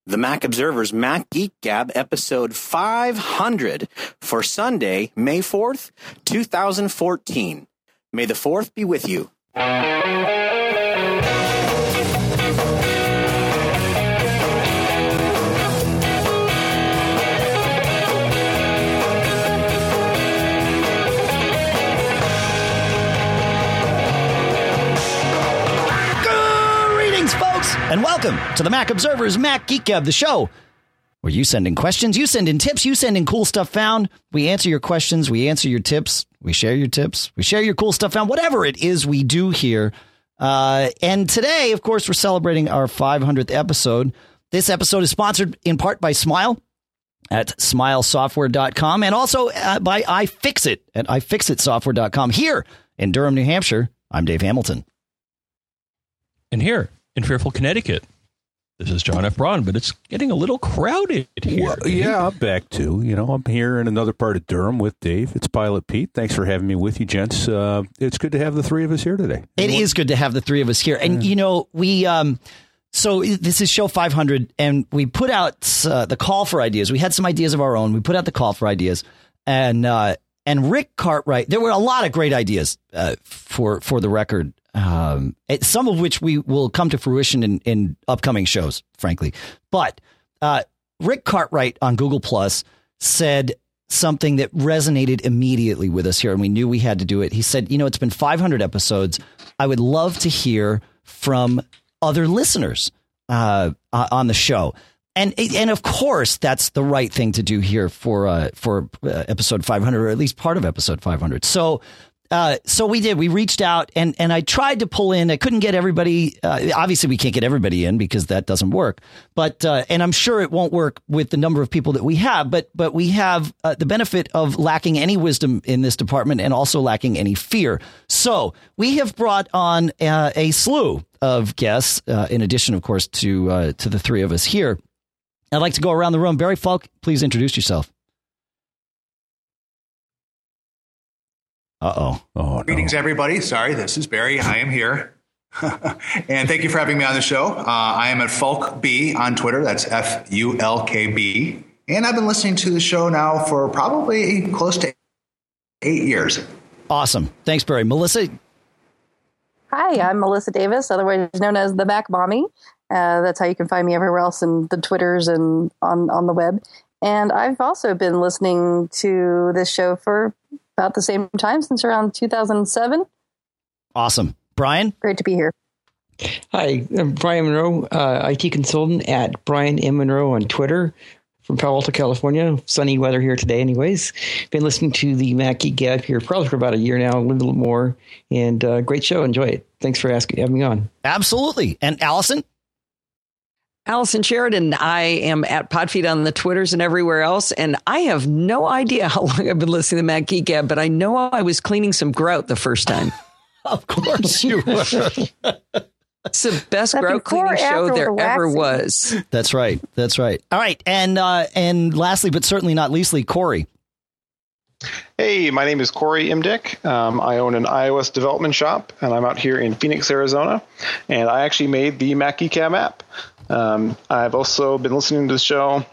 The Mac Observer's Mac Geek Gab episode 500 for Sunday, May 4th, 2014. May the 4th be with you. And welcome to the Mac Observer's Mac Geek Gab, the show where you send in questions, you send in tips, you send in cool stuff found. We answer your questions, we answer your tips, we share your tips, we share your cool stuff found, whatever it is we do here. And today, of course, we're celebrating our 500th episode. This episode is sponsored in part by Smile at smilesoftware.com and also by iFixit at iFixitsoftware.com. Here in Durham, New Hampshire, I'm Dave Hamilton. And here in Fairfield, Connecticut, this is John F. Braun, but it's getting a little crowded here. Well, yeah, I'm back too. I'm here in another part of Durham with Dave. It's Pilot Pete. Thanks for having me with you, gents. It's good to have the three of us here today. It is good to have the three of us here. And, we so this is show 500, and we put out the call for ideas. We had some ideas of our own. We put out the call for ideas, and Rick Cartwright. There were a lot of great ideas for the record. Some of which we will come to fruition in upcoming shows, frankly. But Rick Cartwright on Google Plus said something that resonated immediately with us here, and we knew we had to do it. He said, it's been 500 episodes. I would love to hear from other listeners on the show. And of course, that's the right thing to do here for episode 500, or at least part of episode 500. So we did. We reached out and I tried to pull in. I couldn't get everybody. Obviously, we can't get everybody in because that doesn't work. But and I'm sure it won't work with the number of people that we have. But we have the benefit of lacking any wisdom in this department and also lacking any fear. So we have brought on a slew of guests, in addition, of course, to the three of us here. I'd like to go around the room. Barry Falk, please introduce yourself. Oh, no. Greetings, everybody. Sorry, this is Barry. I am here. And thank you for having me on the show. I am at Fulk B on Twitter. That's FULKB. And I've been listening to the show now for probably close to 8 years. Awesome. Thanks, Barry. Melissa? Hi, I'm Melissa Davis, otherwise known as the Mac Mommy. That's how you can find me everywhere else in the Twitters and on the web. And I've also been listening to this show for about the same time, since around 2007. Awesome. Brian? Great to be here. Hi, I'm Brian Monroe, IT consultant at Brian M. Monroe on Twitter from Palo Alto, California. Sunny weather here today anyways. Been listening to the Mac Geek Gab here probably for about a year now, a little more. And great show. Enjoy it. Thanks for having me on. Absolutely. And Allison? Allison Sheridan. I am at Podfeed on the Twitters and everywhere else, and I have no idea how long I've been listening to Mac Geek Gab, but I know I was cleaning some grout the first time. Of course you were. It's the best grout cleaning show there ever was. That's right. That's right. All right, and lastly, but certainly not leastly, Corey. Hey, my name is Corey Imdick. I own an iOS development shop, and I'm out here in Phoenix, Arizona, and I actually made the Mac Geek Gab app. I've also been listening to the show.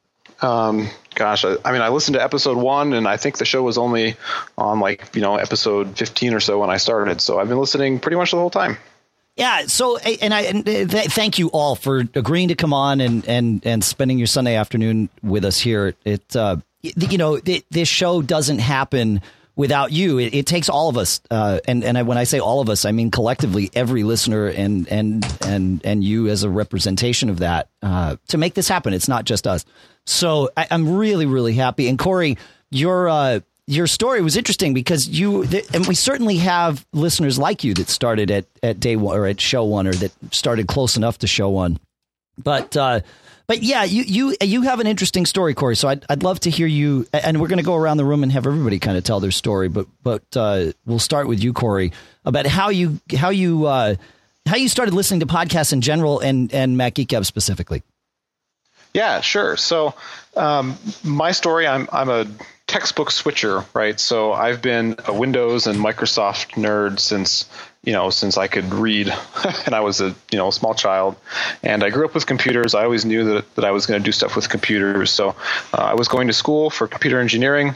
I listened to episode 1, and I think the show was only on episode 15 or so when I started. So I've been listening pretty much the whole time. Yeah. So, thank you all for agreeing to come on and spending your Sunday afternoon with us here. This show doesn't happen without you. It takes all of us. When I say all of us, I mean collectively every listener and you as a representation of that to make this happen. It's not just us. So I'm really, really happy. And Corey, your story was interesting because and we certainly have listeners like you that started at day one or at show one, or that started close enough to show one. But yeah, you have an interesting story, Corey. So I'd love to hear you, and we're going to go around the room and have everybody kind of tell their story. But we'll start with you, Corey, about how you started listening to podcasts in general and Mac Geek Gab specifically. Yeah, sure. So my story, I'm a textbook switcher, right? So I've been a Windows and Microsoft nerd since I could read and I was a small child, and I grew up with computers. I always knew that I was going to do stuff with computers. So I was going to school for computer engineering.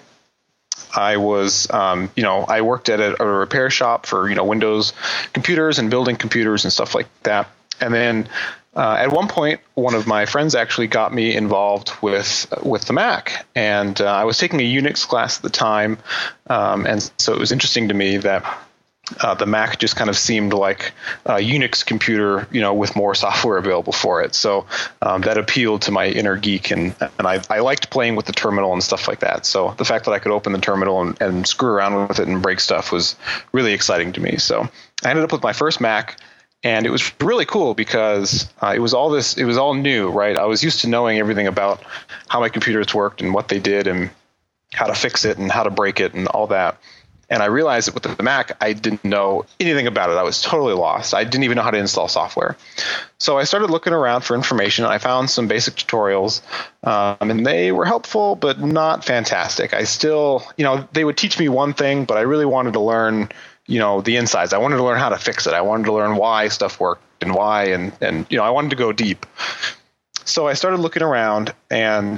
I was, I worked at a repair shop for, Windows computers and building computers and stuff like that. And then at one point, one of my friends actually got me involved with the Mac, and I was taking a Unix class at the time, and so it was interesting to me that the Mac just kind of seemed like a Unix computer, with more software available for it. So that appealed to my inner geek, and I liked playing with the terminal and stuff like that. So the fact that I could open the terminal and screw around with it and break stuff was really exciting to me. So I ended up with my first Mac. And it was really cool because it was all new, right? I was used to knowing everything about how my computers worked and what they did and how to fix it and how to break it and all that. And I realized that with the Mac, I didn't know anything about it. I was totally lost. I didn't even know how to install software. So I started looking around for information. I found some basic tutorials, and they were helpful, but not fantastic. I still, they would teach me one thing, but I really wanted to learn the insides. I wanted to learn how to fix it. I wanted to learn why stuff worked and why, and I wanted to go deep. So I started looking around, and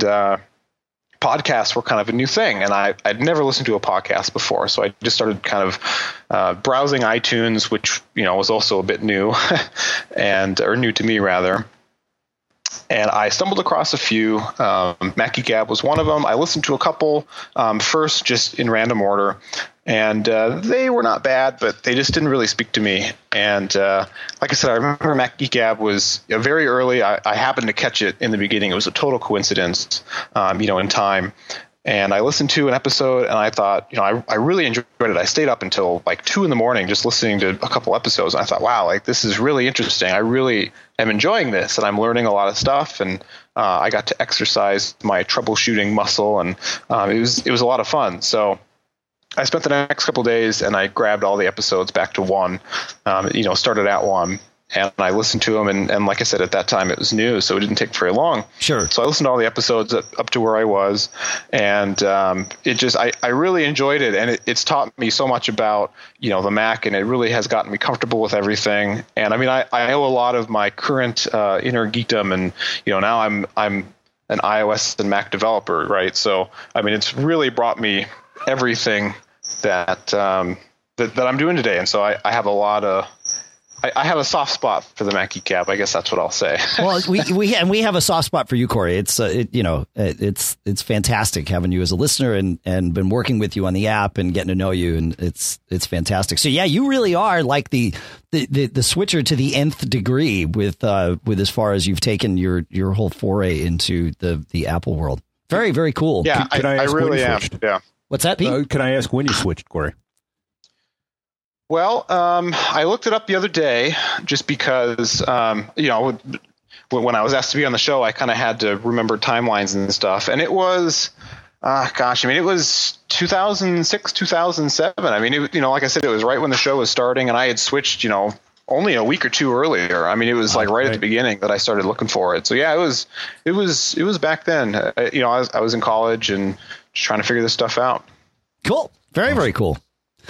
podcasts were kind of a new thing, and I'd never listened to a podcast before. So I just started kind of browsing iTunes, which was also a bit new, or new to me rather. And I stumbled across a few. Mac Geek Gab was one of them. I listened to a couple first, just in random order. And they were not bad, but they just didn't really speak to me. And like I said, I remember Mac Geek Gab was very early. I happened to catch it in the beginning. It was a total coincidence, in time. And I listened to an episode, and I thought, I really enjoyed it. I stayed up until like 2 a.m. just listening to a couple episodes. And I thought, wow, this is really interesting. I really am enjoying this, and I'm learning a lot of stuff. And I got to exercise my troubleshooting muscle, and it was a lot of fun. So I spent the next couple of days, and I grabbed all the episodes back to one, started at one. And I listened to them, and like I said, at that time it was new, so it didn't take very long. Sure. So I listened to all the episodes up to where I was, and I really enjoyed it, and it's taught me so much about the Mac, and it really has gotten me comfortable with everything. And I mean, I owe a lot of my current inner geekdom, and now I'm an iOS and Mac developer, right? So I mean, it's really brought me everything that I'm doing today, and so I have a lot of. I have a soft spot for the Mac Geek Gab. I guess that's what I'll say. Well, we have a soft spot for you, Corey. It's it's fantastic having you as a listener and been working with you on the app and getting to know you, and it's fantastic. So yeah, you really are like the switcher to the nth degree with as far as you've taken your whole foray into the Apple world. Very, very cool. Yeah, I really am. Yeah. What's that, Pete? Can I ask when you switched, Corey? Well, I looked it up the other day just because, when I was asked to be on the show, I kind of had to remember timelines and stuff. And it was, it was 2006, 2007. I mean, like I said, it was right when the show was starting, and I had switched, only a week or two earlier. I mean, it was like right at the beginning that I started looking for it. So yeah, it was back then. I was in college and just trying to figure this stuff out. Cool. Very, very cool.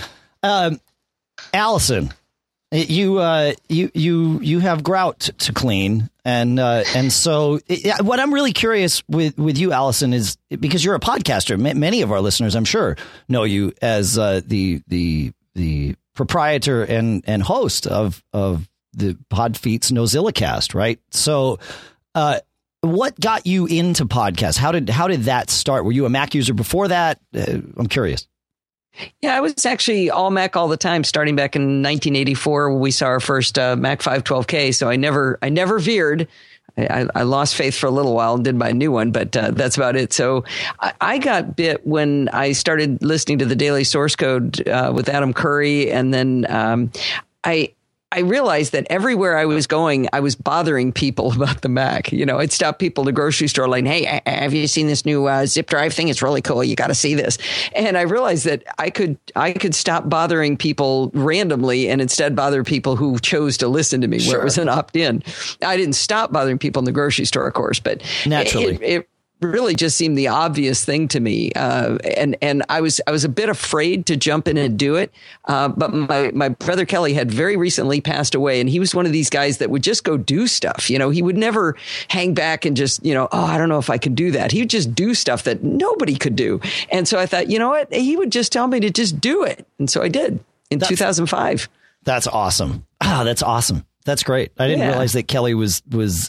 Allison, you have grout to clean, and so what I'm really curious with you, Allison, is because you're a podcaster. Many of our listeners, I'm sure, know you as the proprietor and host of the Podfeet's NozillaCast, right? So, what got you into podcasts? How did that start? Were you a Mac user before that? I'm curious. Yeah, I was actually all Mac all the time, starting back in 1984 when we saw our first Mac 512K. So I never veered. I lost faith for a little while and did buy a new one, but that's about it. So I got bit when I started listening to the Daily Source Code with Adam Curry, and then I realized that everywhere I was going, I was bothering people about the Mac. I'd stop people at the grocery store like, hey, have you seen this new zip drive thing? It's really cool. You got to see this. And I realized that I could stop bothering people randomly and instead bother people who chose to listen to me, where it was an opt-in. I didn't stop bothering people in the grocery store, of course, but naturally. really just seemed the obvious thing to me. And I was a bit afraid to jump in and do it. But my brother Kelly had very recently passed away, and he was one of these guys that would just go do stuff. You know, he would never hang back and just, you know, oh, I don't know if I could do that. He would just do stuff that nobody could do. And so I thought, you know what? He would just tell me to just do it. And so I did in 2005. That's awesome. That's awesome. That's great. I didn't realize that Kelly was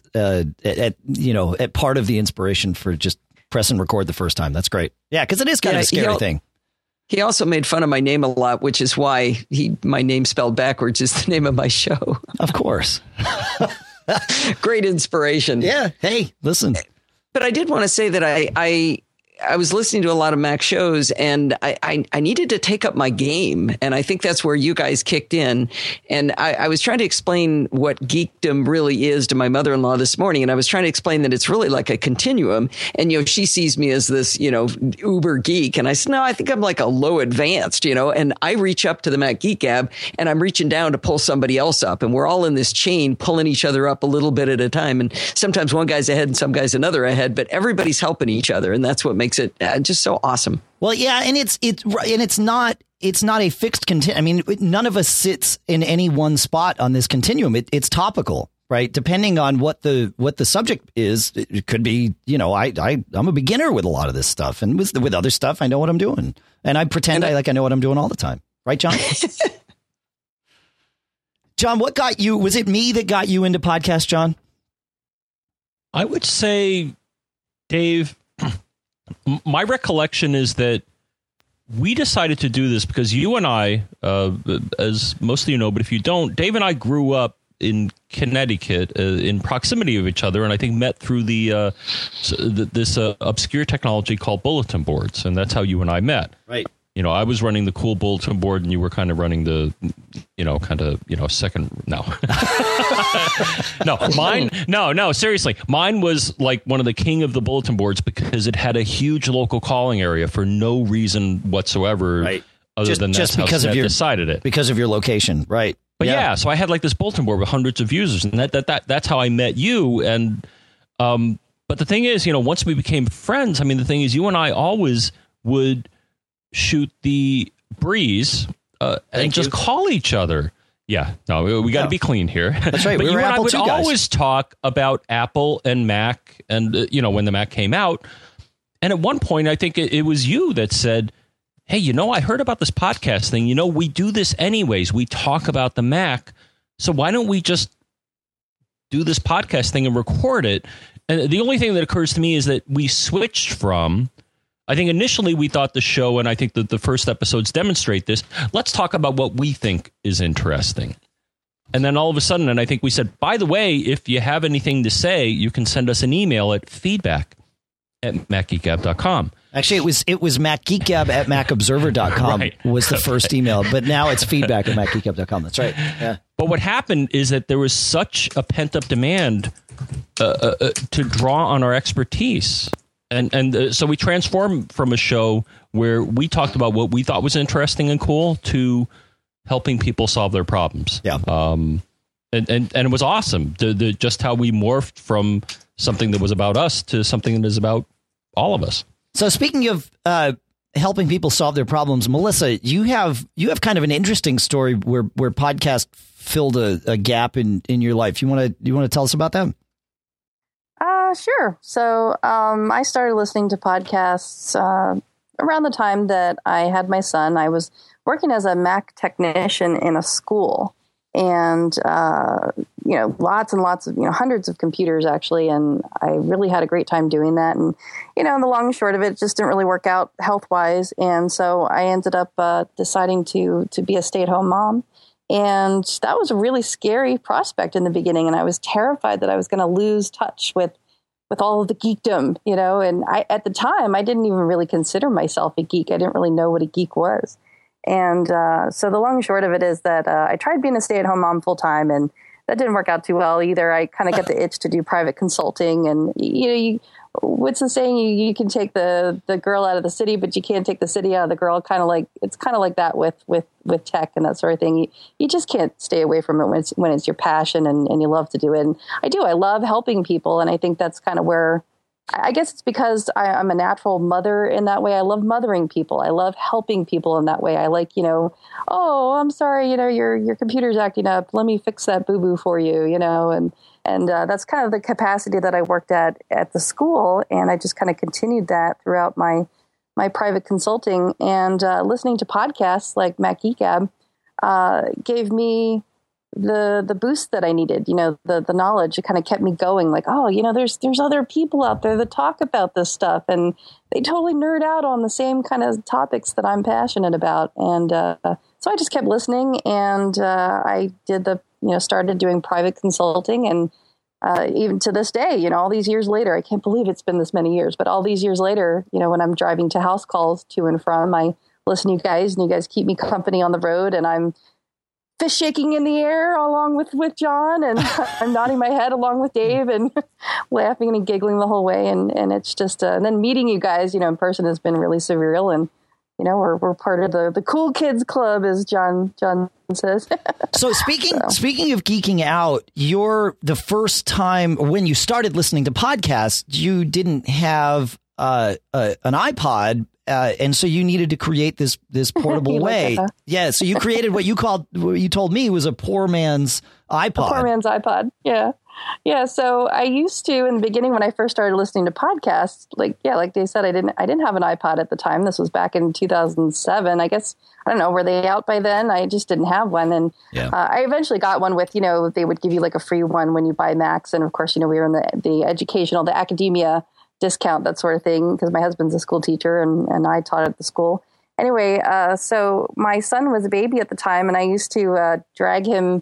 at part of the inspiration for just press and record the first time. That's great. Yeah, because it is kind of a scary thing. He also made fun of my name a lot, which is why my name spelled backwards is the name of my show. Of course. Great inspiration. Yeah. Hey, listen. But I did want to say that I was listening to a lot of Mac shows, and I needed to take up my game. And I think that's where you guys kicked in. And I was trying to explain what geekdom really is to my mother-in-law this morning. And I was trying to explain that it's really like a continuum. And, you know, she sees me as this, you know, uber geek. And I said, no, I think I'm like a low advanced, you know, and I reach up to the Mac Geek Gab and I'm reaching down to pull somebody else up. And we're all in this chain pulling each other up a little bit at a time. And sometimes one guy's ahead and some guy's another ahead, but everybody's helping each other. And that's what makes it just so awesome. Well, yeah, and it's not a fixed continuum. I mean, none of us sits in any one spot on this continuum. It's topical, right? Depending on what the subject is, it could be, you know, I'm a beginner with a lot of this stuff, and with other stuff, I know what I'm doing, and I pretend I know what I'm doing all the time, right, John? John, what got you? Was it me that got you into podcasts, John? I would say, Dave. My recollection is that we decided to do this because you and I, as most of you know, but if you don't, Dave and I grew up in Connecticut in proximity of each other, and I think met through this obscure technology called bulletin boards, and that's how you and I met. Right. You know, I was running the cool bulletin board, and you were kind of running the, second. No, no, seriously. Mine was like one of the king of the bulletin boards because it had a huge local calling area for no reason whatsoever. Right. Other than that's how Snett decided it. Because of your location. Right. But yeah, so I had like this bulletin board with hundreds of users, and that's how I met you. And, but the thing is, you know, once we became friends, I mean, the thing is, you and I always would shoot the breeze and just call each other. Yeah, no, we got to be clean here. That's right. But we you were and Apple I would II guys. always talk about Apple and Mac, and when the Mac came out. And at one point, I think it was you that said, "Hey, you know, I heard about this podcast thing. You know, we do this anyways. We talk about the Mac, so why don't we just do this podcast thing and record it?" And the only thing that occurs to me is that we switched from. I think initially we thought the show, and I think that the first episodes demonstrate this, let's talk about what we think is interesting. And then all of a sudden, and I think we said, by the way, if you have anything to say, you can send us an email at feedback@macgeekgab.com. Actually, it was macgeekgab@macobserver.com Right. was the first email, but now it's feedback@macgeekgab.com. That's right. Yeah. But what happened is that there was such a pent-up demand to draw on our expertise. And so we transformed from a show where we talked about what we thought was interesting and cool to helping people solve their problems. Yeah. And it was awesome. Just how we morphed from something that was about us to something that is about all of us. So speaking of helping people solve their problems, Melissa, you have kind of an interesting story where podcast filled a gap in your life. You want to tell us about that? Sure. So I started listening to podcasts around the time that I had my son. I was working as a Mac technician in a school, and lots and lots of hundreds of computers actually, and I really had a great time doing that. And in the long and short of it, just didn't really work out health wise, and so I ended up deciding to be a stay-at-home mom. And that was a really scary prospect in the beginning, and I was terrified that I was going to lose touch with all of the geekdom, and at the time, I didn't even really consider myself a geek. I didn't really know what a geek was. And so the long and short of it is that I tried being a stay-at-home mom full-time, and that didn't work out too well either. I kind of got the itch to do private consulting, and what's the saying? You can take the girl out of the city, but you can't take the city out of the girl. It's kind of like that with tech and that sort of thing. You just can't stay away from it when it's your passion and you love to do it. And I love helping people, and I think that's kind of where I guess it's because I'm a natural mother in that way. I love mothering people. I love helping people in that way. I like, oh, I'm sorry, your computer's acting up. Let me fix that boo-boo for you, and that's kind of the capacity that I worked at the school. And I just kind of continued that throughout my private consulting, and listening to podcasts like Mac Geek Gab gave me the boost that I needed, the knowledge. It kind of kept me going, like, oh, there's other people out there that talk about this stuff, and they totally nerd out on the same kind of topics that I'm passionate about. And so I just kept listening, and I did started doing private consulting. And even to this day, all these years later, I can't believe it's been this many years, but all these years later, when I'm driving to house calls to and from, I listen to you guys, and you guys keep me company on the road, and I'm fist shaking in the air along with John, and I'm nodding my head along with Dave, and laughing and giggling the whole way. And it's just, and then meeting you guys, in person has been really surreal. And, we're part of the cool kids club, as John says. So speaking of geeking out, the first time when you started listening to podcasts, you didn't have an iPod. And so you needed to create this portable way. Yeah. So you created what you told me was a poor man's iPod. A poor man's iPod. Yeah. Yeah. So I used to, in the beginning, when I first started listening to podcasts, like they said, I didn't have an iPod at the time. This was back in 2007. I guess, I don't know, were they out by then? I just didn't have one. And I eventually got one with, they would give you like a free one when you buy Macs. And of course, we were in the academia discount, that sort of thing, because my husband's a school teacher, and I taught at the school. Anyway, so my son was a baby at the time, and I used to drag him.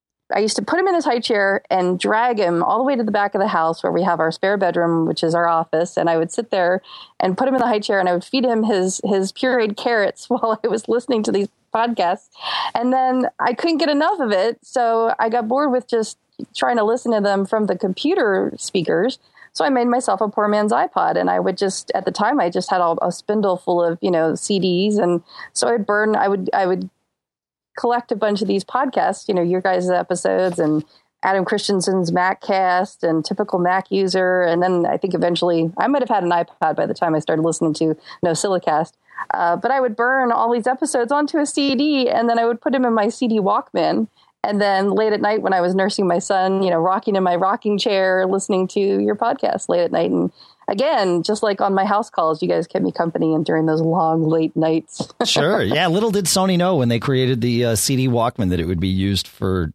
I used to put him in his high chair and drag him all the way to the back of the house where we have our spare bedroom, which is our office. And I would sit there and put him in the high chair, and I would feed him his pureed carrots while I was listening to these podcasts. And then I couldn't get enough of it, so I got bored with just trying to listen to them from the computer speakers. So I made myself a poor man's iPod, and I would just, at the time, I just had a spindle full of, CDs. And so I would collect a bunch of these podcasts, your guys' episodes, and Adam Christensen's MacCast, and Typical Mac User. And then I think eventually I might have had an iPod by the time I started listening to NosillaCast. But I would burn all these episodes onto a CD, and then I would put them in my CD Walkman. And then late at night, when I was nursing my son, rocking in my rocking chair, listening to your podcast late at night. And again, just like on my house calls, you guys kept me company and during those long, late nights. Sure. Yeah. Little did Sony know when they created the CD Walkman that it would be used for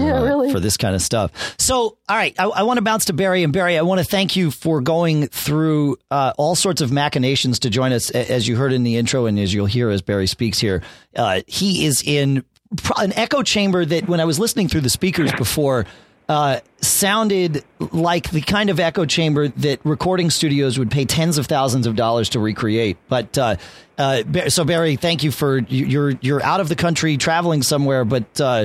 this kind of stuff. So, all right, I want to bounce to Barry. And Barry, I want to thank you for going through all sorts of machinations to join us, as you heard in the intro and as you'll hear as Barry speaks here. He is in an echo chamber that, when I was listening through the speakers before, sounded like the kind of echo chamber that recording studios would pay tens of thousands of dollars to recreate. But so Barry, thank you for you're out of the country traveling somewhere, but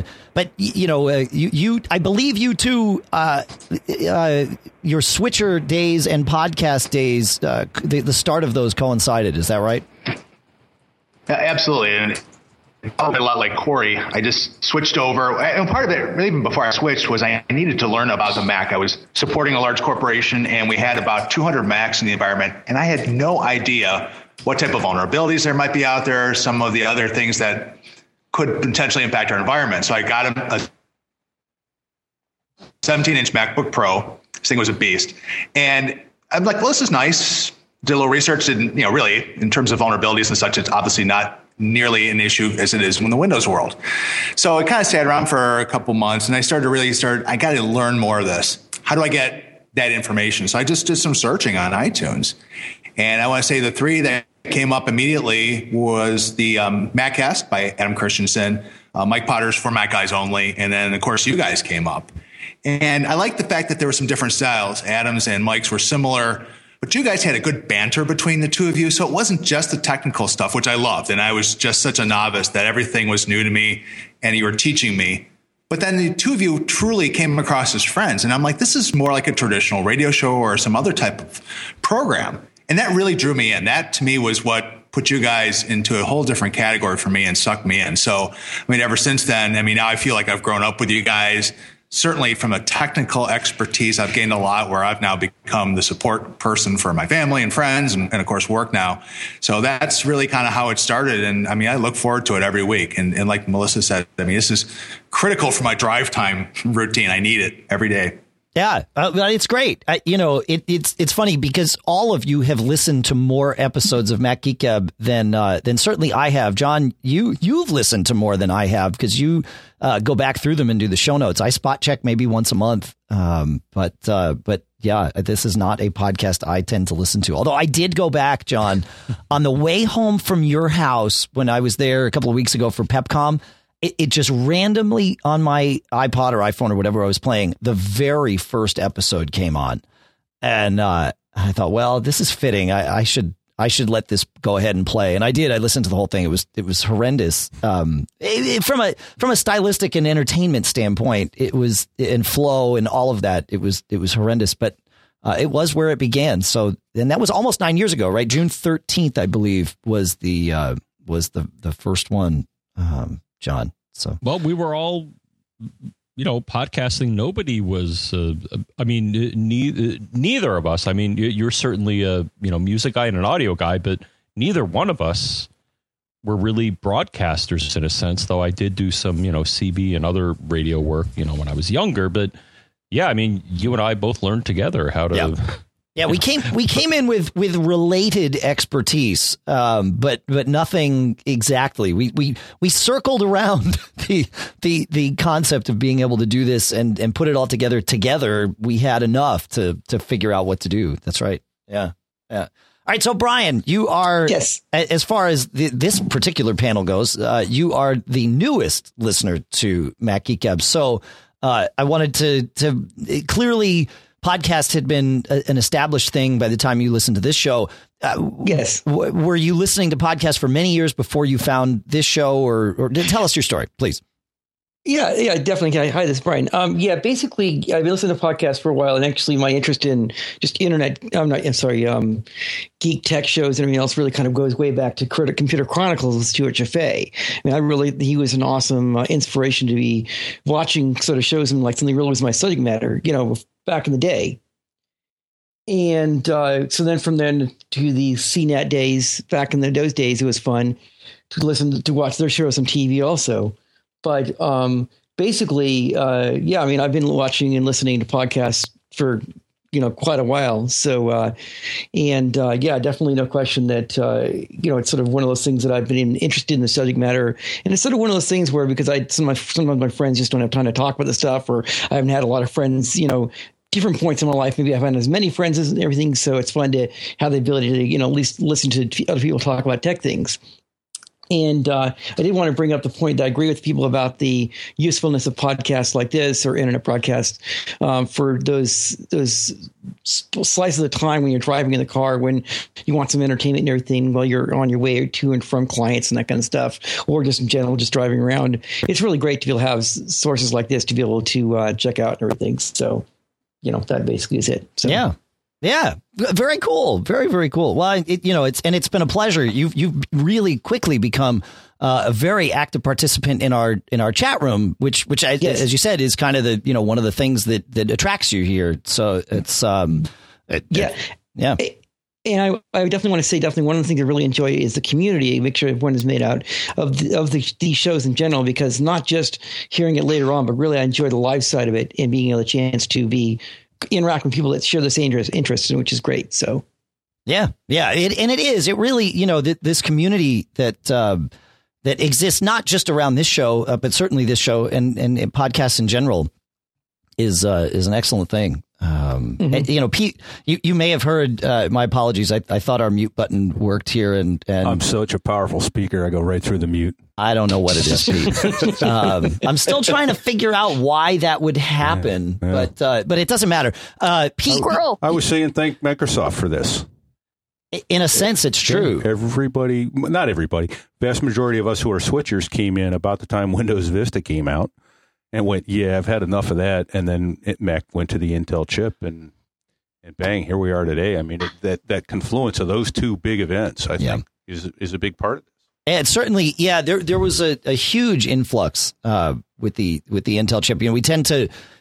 you I believe you too. Your switcher days and podcast days, the start of those coincided. Is that right? Absolutely. And probably a lot like Corey, I just switched over. And part of it, even before I switched, was I needed to learn about the Mac. I was supporting a large corporation, and we had about 200 Macs in the environment, and I had no idea what type of vulnerabilities there might be out there, some of the other things that could potentially impact our environment. So I got a 17-inch MacBook Pro. This thing was a beast. And I'm like, well, this is nice. Did a little research, and really, in terms of vulnerabilities and such, it's obviously not nearly an issue as it is in the Windows world. So I kind of sat around for a couple months, and I started to I got to learn more of this. How do I get that information? So I just did some searching on iTunes. And I want to say the three that came up immediately was the MacCast by Adam Christensen, Mike Potter's For Mac Guys Only, and then, of course, you guys came up. And I like the fact that there were some different styles. Adam's and Mike's were similar, but you guys had a good banter between the two of you. So it wasn't just the technical stuff, which I loved. And I was just such a novice that everything was new to me, and you were teaching me. But then the two of you truly came across as friends. And I'm like, this is more like a traditional radio show or some other type of program. And that really drew me in. That, to me, was what put you guys into a whole different category for me and sucked me in. So, ever since then, now I feel like I've grown up with you guys. certainly from a technical expertise, I've gained a lot where I've now become the support person for my family and friends and of course work now. So that's really kind of how it started. And I mean, I look forward to it every week. And like Melissa said, I mean, this is critical for my drive time routine. I need it every day. Yeah, it's great. It's funny because all of you have listened to more episodes of Mac Geek Gab than certainly I have. John, you've listened to more than I have because you go back through them and do the show notes. I spot check maybe once a month, but yeah, this is not a podcast I tend to listen to. Although I did go back, John, on the way home from your house when I was there a couple of weeks ago for PepCom. It just randomly on my iPod or iPhone or whatever I was playing, the very first episode came on. And I thought, well, this is fitting. I should let this go ahead and play. And I did. I listened to the whole thing. It was horrendous. From a stylistic and entertainment standpoint, it was in flow and all of that. It was horrendous, but it was where it began. So, and that was almost 9 years ago, right? June 13th, I believe, was the first one. John. So, well, we were all, podcasting. Nobody was, neither of us. I mean, you're certainly a, music guy and an audio guy, but neither one of us were really broadcasters in a sense, though I did do some, CB and other radio work, when I was younger. But yeah, I mean, you and I both learned together how to. Yeah. Yeah, we came in with related expertise, but nothing exactly. We circled around the concept of being able to do this and put it all together. We had enough to figure out what to do. That's right. Yeah. All right. So, Brian, you are, yes, as far as this particular panel goes, you are the newest listener to Mac Geek Gab. So I wanted to clearly. Podcast had been an established thing by the time you listened to this show. Yes. Were you listening to podcasts for many years before you found this show, or tell us your story, please? Yeah, definitely. Hi, this is Brian. Basically, I've been listening to podcasts for a while, and actually my interest in just geek tech shows and everything else really kind of goes way back to Computer Chronicles with Stuart Chaffee. I mean, he was an awesome inspiration to be watching sort of shows and like something really was my subject matter, back in the day. And so then from then to the CNET days, back in those days, it was fun to watch their shows on TV also. But basically, I've been watching and listening to podcasts for, quite a while. So, definitely no question that, it's sort of one of those things that I've been interested in the subject matter. And it's sort of one of those things where, because some of my friends just don't have time to talk about the stuff, or I haven't had a lot of friends, different points in my life. Maybe I haven't as many friends as everything. So it's fun to have the ability to, at least listen to other people talk about tech things. And I did want to bring up the point that I agree with people about the usefulness of podcasts like this or internet broadcasts for those slices of time when you're driving in the car, when you want some entertainment and everything while you're on your way to and from clients and that kind of stuff, or just in general, just driving around. It's really great to be able to have sources like this to be able to check out and everything. So, that basically is it. So. Yeah. Very cool. Very, very cool. Well, it's been a pleasure. You've really quickly become a very active participant in our chat room, which yes, as you said, is kind of the, one of the things that attracts you here. So it's, yeah. And I definitely want to say, one of the things I really enjoy is the community. Make sure everyone is made out of these shows in general, because not just hearing it later on, but really I enjoy the live side of it and being able a chance to interact with people that share the same interests, which is great. So, yeah. It really, this community that exists not just around this show, but certainly this show and podcasts in general is an excellent thing. And, Pete, you may have heard, my apologies. I thought our mute button worked here, and I'm such a powerful speaker. I go right through the mute. I don't know what it is, Pete. I'm still trying to figure out why that would happen, yeah. But it doesn't matter. Pete, I was saying thank Microsoft for this. In a sense, it's true. Everybody, not everybody, vast majority of us who are switchers came in about the time Windows Vista came out. And went, yeah, I've had enough of that. And then Mac went to the Intel chip, and bang, here we are today. I mean, that confluence of those two big events, I think, is a big part of this. And certainly, yeah, there was a huge influx with the Intel chip. We tend to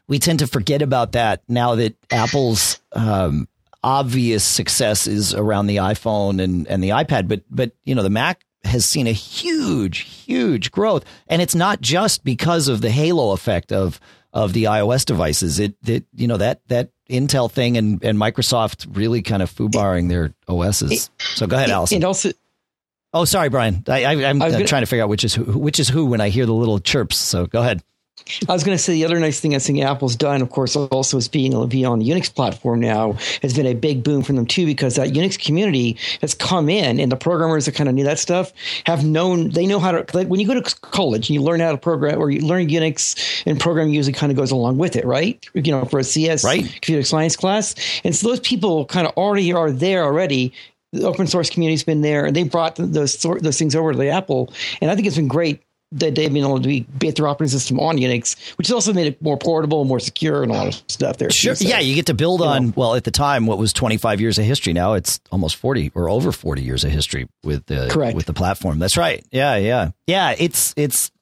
we tend to forget about that now that Apple's obvious success is around the iPhone and the iPad. But the Mac has seen a huge growth, and it's not just because of the halo effect of the iOS devices. That Intel thing and Microsoft really kind of foobarring their OSs. So go ahead, Allison. And also, oh, sorry, Brian. I'm trying to figure out which is who when I hear the little chirps. So go ahead. I was going to say the other nice thing I think Apple's done, of course, also is being able to be on the Unix platform now has been a big boom for them too, because that Unix community has come in, and the programmers that kind of knew that stuff they know how to, like when you go to college and you learn how to program, or you learn Unix, and programming usually kind of goes along with it, right? For a CS, right, computer science class. And so those people kind of already are there already. The open source community's been there, and they brought those things over to the Apple. And I think it's been great that they've been able to base their operating system on Unix, which has also made it more portable and more secure and a lot of stuff there. Sure. So, yeah, you get to build on, well, at the time, what was 25 years of history. Now it's almost 40 or over 40 years of history with the platform. That's right. Yeah. It's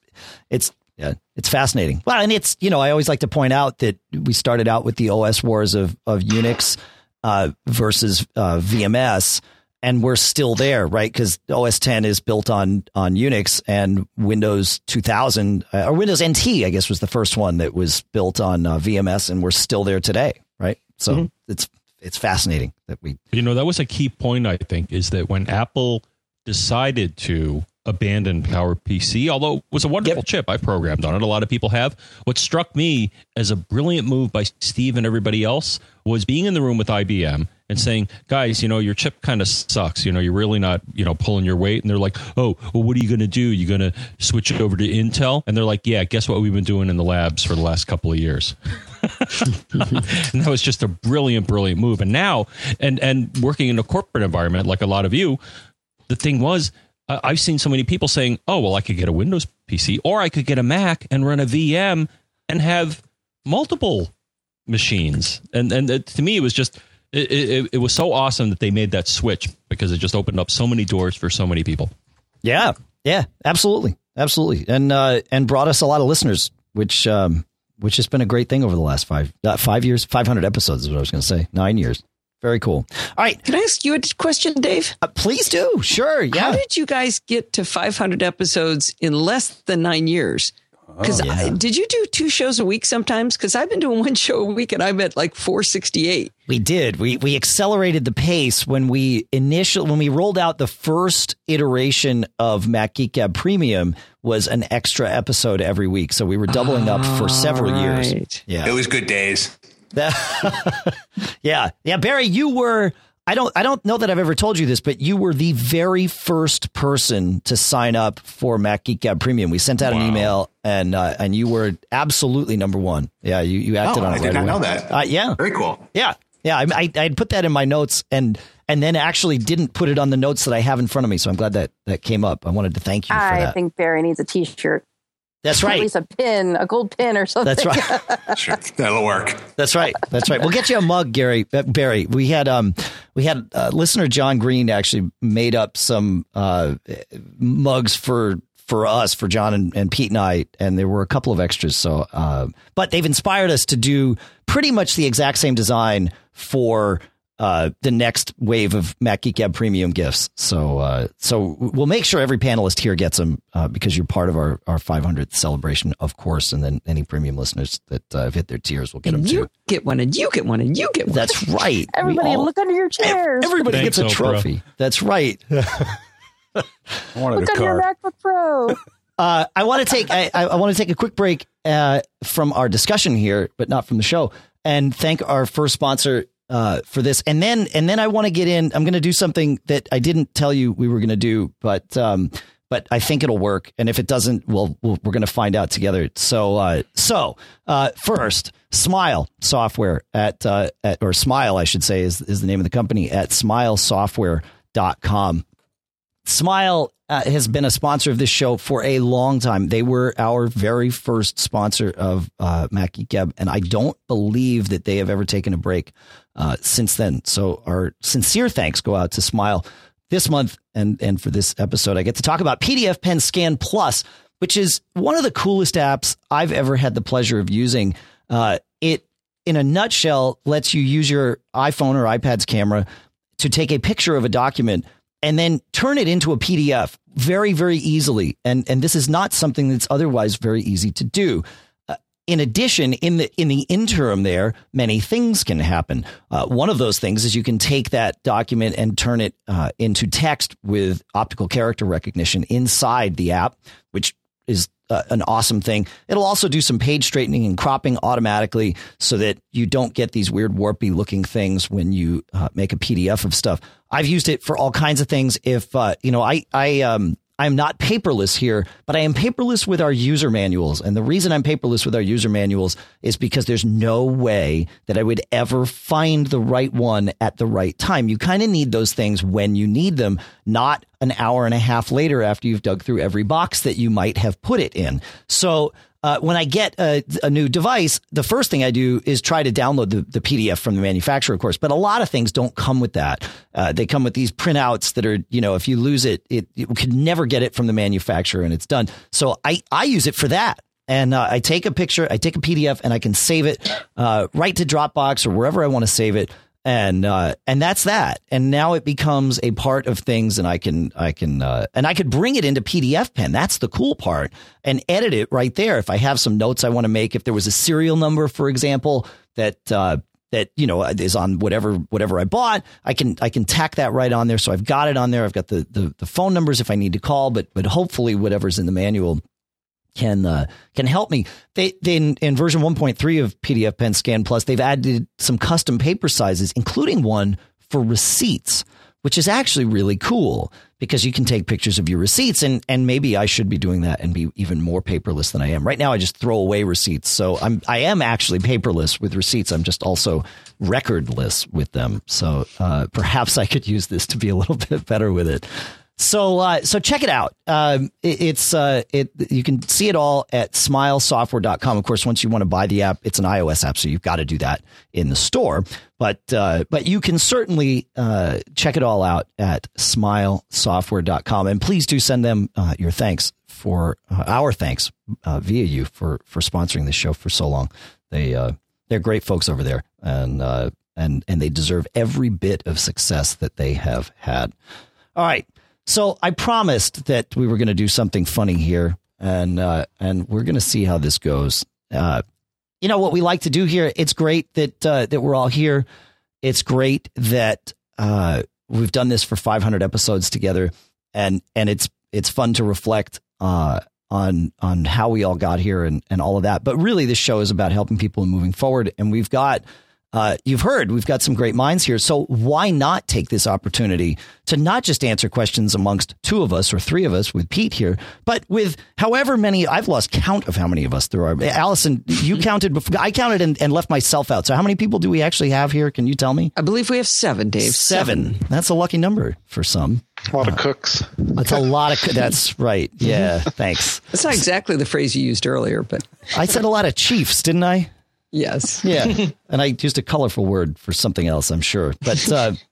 fascinating. Well, and it's, I always like to point out that we started out with the OS wars of Unix versus VMS. And we're still there, right? Because OS 10 is built on Unix, and Windows 2000 or Windows NT, I guess, was the first one that was built on VMS, and we're still there today, right? So it's fascinating that we. That was a key point, I think, is that when Apple decided to abandon PowerPC, although it was a wonderful chip, I programmed on it. A lot of people have. What struck me as a brilliant move by Steve and everybody else was being in the room with IBM and saying, guys, your chip kind of sucks. You're really not, pulling your weight. And they're like, oh, well, what are you going to do? You're going to switch it over to Intel? And they're like, yeah, guess what we've been doing in the labs for the last couple of years. And that was just a brilliant move. And now, and working in a corporate environment like a lot of you, the thing was, I've seen so many people saying, oh, well, I could get a Windows PC, or I could get a Mac and run a VM and have multiple machines. And to me, it was just, it was so awesome that they made that switch, because it just opened up so many doors for so many people. Yeah, absolutely. And brought us a lot of listeners, which has been a great thing over the last 5 years, 500 episodes is what I was going to say, 9 years. Very cool. All right. Can I ask you a question, Dave? Please do. Sure. Yeah. How did you guys get to 500 episodes in less than 9 years? Because did you do 2 shows a week sometimes? Because I've been doing 1 show a week and I'm at like 468. We did. We accelerated the pace when we rolled out the first iteration of Mac Geek Gab Premium was an extra episode every week. So we were doubling up for several years. Yeah. It was good days. Yeah. Barry, you were, I don't know that I've ever told you this, but you were the very first person to sign up for Mac Geek Gab Premium. We sent out an email, and you were absolutely number one. Yeah, you acted on it. I did not know that. Yeah. Very cool. Yeah. I put that in my notes and then actually didn't put it on the notes that I have in front of me. So I'm glad that came up. I wanted to thank you for that. I think Barry needs a T-shirt. That's right. At least a pin, a gold pin or something. That's right. Sure, that'll work. That's right. We'll get you a mug, Barry. We had listener John Green actually made up some mugs for us, for John and Pete and I, and there were a couple of extras. So, but they've inspired us to do pretty much the exact same design for the next wave of Mac Geek Gab Premium gifts. So we'll make sure every panelist here gets them because you're part of our 500th celebration, of course. And then any premium listeners that have hit their tiers will get them too. You get one, and you get one, and you get one. That's right. Everybody look under your chairs. Everybody gets a trophy. Oprah. That's right. I wanted look under your MacBook Pro. I want to take a quick break from our discussion here, but not from the show, and thank our first sponsor for this, and then I want to get in. I'm going to do something that I didn't tell you we were going to do, but I think it'll work. And if it doesn't, we're going to find out together. So first, Smile Software or Smile, I should say, is the name of the company, at smilesoftware.com. Smile has been a sponsor of this show for a long time. They were our very first sponsor of Mac Geek Gab, and I don't believe that they have ever taken a break since then. So our sincere thanks go out to Smile this month. And for this episode, I get to talk about PDF Pen Scan Plus, which is one of the coolest apps I've ever had the pleasure of using. it, in a nutshell, lets you use your iPhone or iPad's camera to take a picture of a document and then turn it into a PDF very, very easily. And this is not something that's otherwise very easy to do. In addition, in the interim there, many things can happen. One of those things is you can take that document and turn it into text with optical character recognition inside the app, which is an awesome thing. It'll also do some page straightening and cropping automatically so that you don't get these weird warpy looking things when you make a PDF of stuff. I've used it for all kinds of things. If I'm not paperless here, but I am paperless with our user manuals. And the reason I'm paperless with our user manuals is because there's no way that I would ever find the right one at the right time. You kind of need those things when you need them, not an hour and a half later after you've dug through every box that you might have put it in. So when I get a new device, the first thing I do is try to download the PDF from the manufacturer, of course. But a lot of things don't come with that. They come with these printouts that are, if you lose it, you could never get it from the manufacturer and it's done. So I use it for that. And I take a picture, I take a PDF and I can save it right to Dropbox or wherever I want to save it. And that's that. And now it becomes a part of things, and I could bring it into PDF Pen. That's the cool part, and edit it right there. If I have some notes I want to make, if there was a serial number, for example, that is on whatever I bought, I can tack that right on there. So I've got it on there. I've got the phone numbers if I need to call, but hopefully whatever's in the manual can help me. They in version 1.3 of PDF Pen Scan Plus, they've added some custom paper sizes, including one for receipts, which is actually really cool because you can take pictures of your receipts, and maybe I should be doing that and be even more paperless than I am. Right now I just throw away receipts. So I am actually paperless with receipts. I'm just also recordless with them. So perhaps I could use this to be a little bit better with it. So check it out. You can see it all at smilesoftware.com. Of course, once you want to buy the app, it's an iOS app, so you've got to do that in the store. But you can certainly check it all out at smilesoftware.com. And please do send them your thanks for our thanks via you for sponsoring this show for so long. They're great folks over there, and they deserve every bit of success that they have had. All right. So I promised that we were going to do something funny here, and we're going to see how this goes. What we like to do here. It's great that we're all here. It's great that we've done this for 500 episodes together, and it's fun to reflect on how we all got here and all of that. But really, this show is about helping people and moving forward. And we've got. You've heard we've got some great minds here. So why not take this opportunity to not just answer questions amongst two of us or three of us with Pete here, but with however many. I've lost count of how many of us there are. Allison, you counted before. I counted and left myself out. So how many people do we actually have here? Can you tell me? I believe we have 7, Dave. 7. That's a lucky number for some. A lot of cooks. That's a lot of. That's right. Yeah. Thanks. That's not exactly the phrase you used earlier, but I said a lot of chiefs, didn't I? Yes. Yeah. And I used a colorful word for something else, I'm sure. But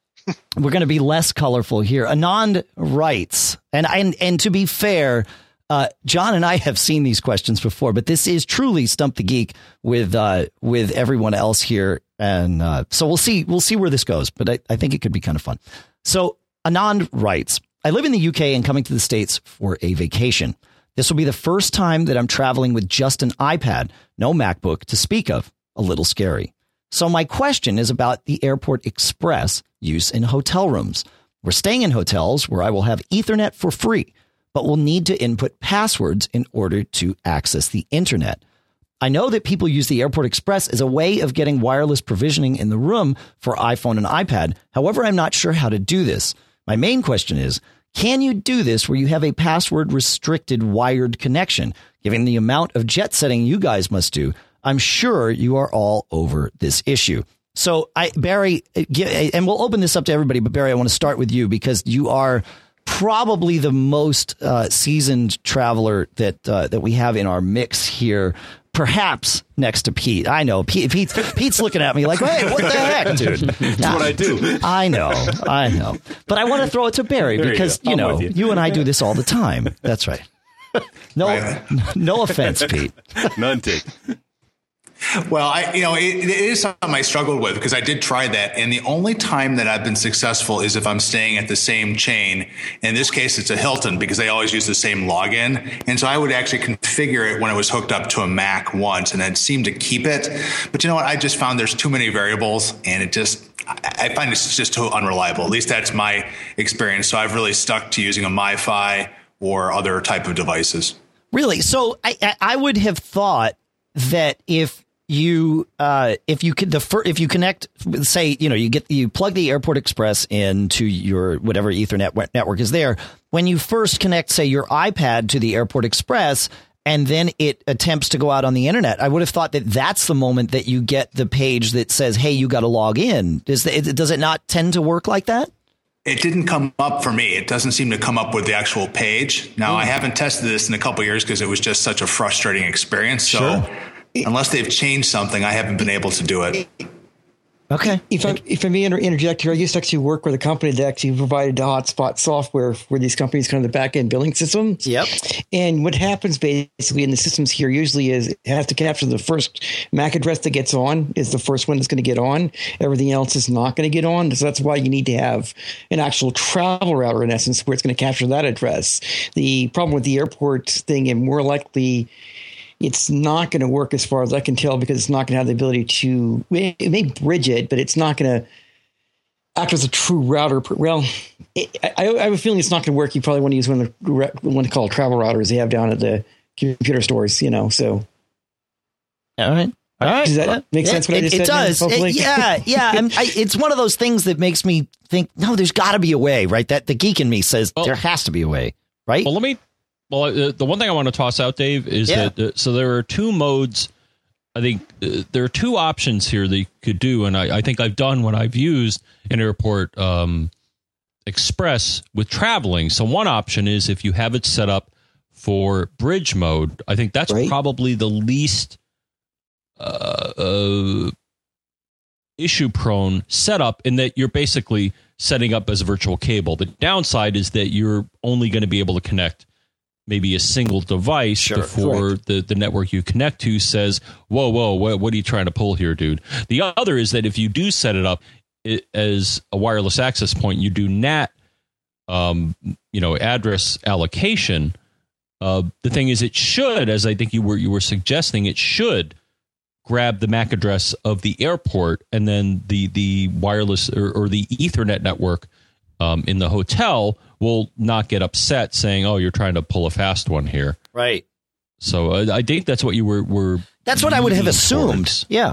we're going to be less colorful here. Anand writes, and to be fair, John and I have seen these questions before, but this is truly Stump the Geek with everyone else here. And so we'll see where this goes. But I think it could be kind of fun. So Anand writes, I live in the UK and coming to the States for a vacation. This will be the first time that I'm traveling with just an iPad, no MacBook to speak of. A little scary. So my question is about the Airport Express use in hotel rooms. We're staying in hotels where I will have Ethernet for free, but will need to input passwords in order to access the internet. I know that people use the Airport Express as a way of getting wireless provisioning in the room for iPhone and iPad. However, I'm not sure how to do this. My main question is, can you do this where you have a password-restricted wired connection? Given the amount of jet setting you guys must do, I'm sure you are all over this issue. So, Barry, and we'll open this up to everybody, but Barry, I want to start with you because you are probably the most seasoned traveler that we have in our mix here. Perhaps next to Pete. I know Pete's looking at me like, hey, what the heck, dude? That's what I do. I know. But I want to throw it to Barry because, you and I do this all the time. That's right. No offense, Pete. None taken. Well, it is something I struggled with because I did try that. And the only time that I've been successful is if I'm staying at the same chain. In this case, it's a Hilton because they always use the same login. And so I would actually configure it when it was hooked up to a Mac once and it seemed to keep it. But you know what? I just found there's too many variables and I find it's just too unreliable. At least that's my experience. So I've really stuck to using a MiFi or other type of devices. Really? So I would have thought that if you connect, say, you plug the Airport Express into your whatever Ethernet network is there. When you first connect, say, your iPad to the Airport Express, and then it attempts to go out on the internet, I would have thought that that's the moment that you get the page that says, "Hey, you got to log in." Does it not tend to work like that? It didn't come up for me. It doesn't seem to come up with the actual page. Now, I haven't tested this in a couple of years because it was just such a frustrating experience. So unless they've changed something, I haven't been able to do it. Okay. If I may interject here, I used to actually work with a company that actually provided the hotspot software for these companies, kind of the back end billing system. Yep. And what happens basically in the systems here usually is it has to capture the first MAC address that gets on is the first one that's going to get on. Everything else is not going to get on. So that's why you need to have an actual travel router in essence where it's going to capture that address. The problem with the airport thing, and more likely it's not going to work as far as I can tell because it's not going to have the ability to, it may bridge it, but it's not going to act as a true router. Well, I have a feeling it's not going to work. You probably want to use one called travel routers they have down at the computer stores, so. All right. Does that make sense what I just said? It does. Yeah. It's one of those things that makes me think, no, there's got to be a way, right? That the geek in me says there has to be a way, right? Well, the one thing I want to toss out, Dave, is that so there are two modes. I think there are two options here that you could do, and I think I've done when I've used an Airport Express with traveling. So one option is if you have it set up for bridge mode. I think that's probably the least issue-prone setup in that you're basically setting up as a virtual cable. The downside is that you're only going to be able to connect maybe a single device before the network you connect to says, whoa, what are you trying to pull here, dude? The other is that if you do set it up as a wireless access point, you do NAT, address allocation. The thing is, it should, as I think you were suggesting, it should grab the MAC address of the airport, and then the wireless or the Ethernet network in the hotel will not get upset saying, "Oh, you're trying to pull a fast one here." Right. So I think that's what you were. That's what I would have assumed. Towards. Yeah.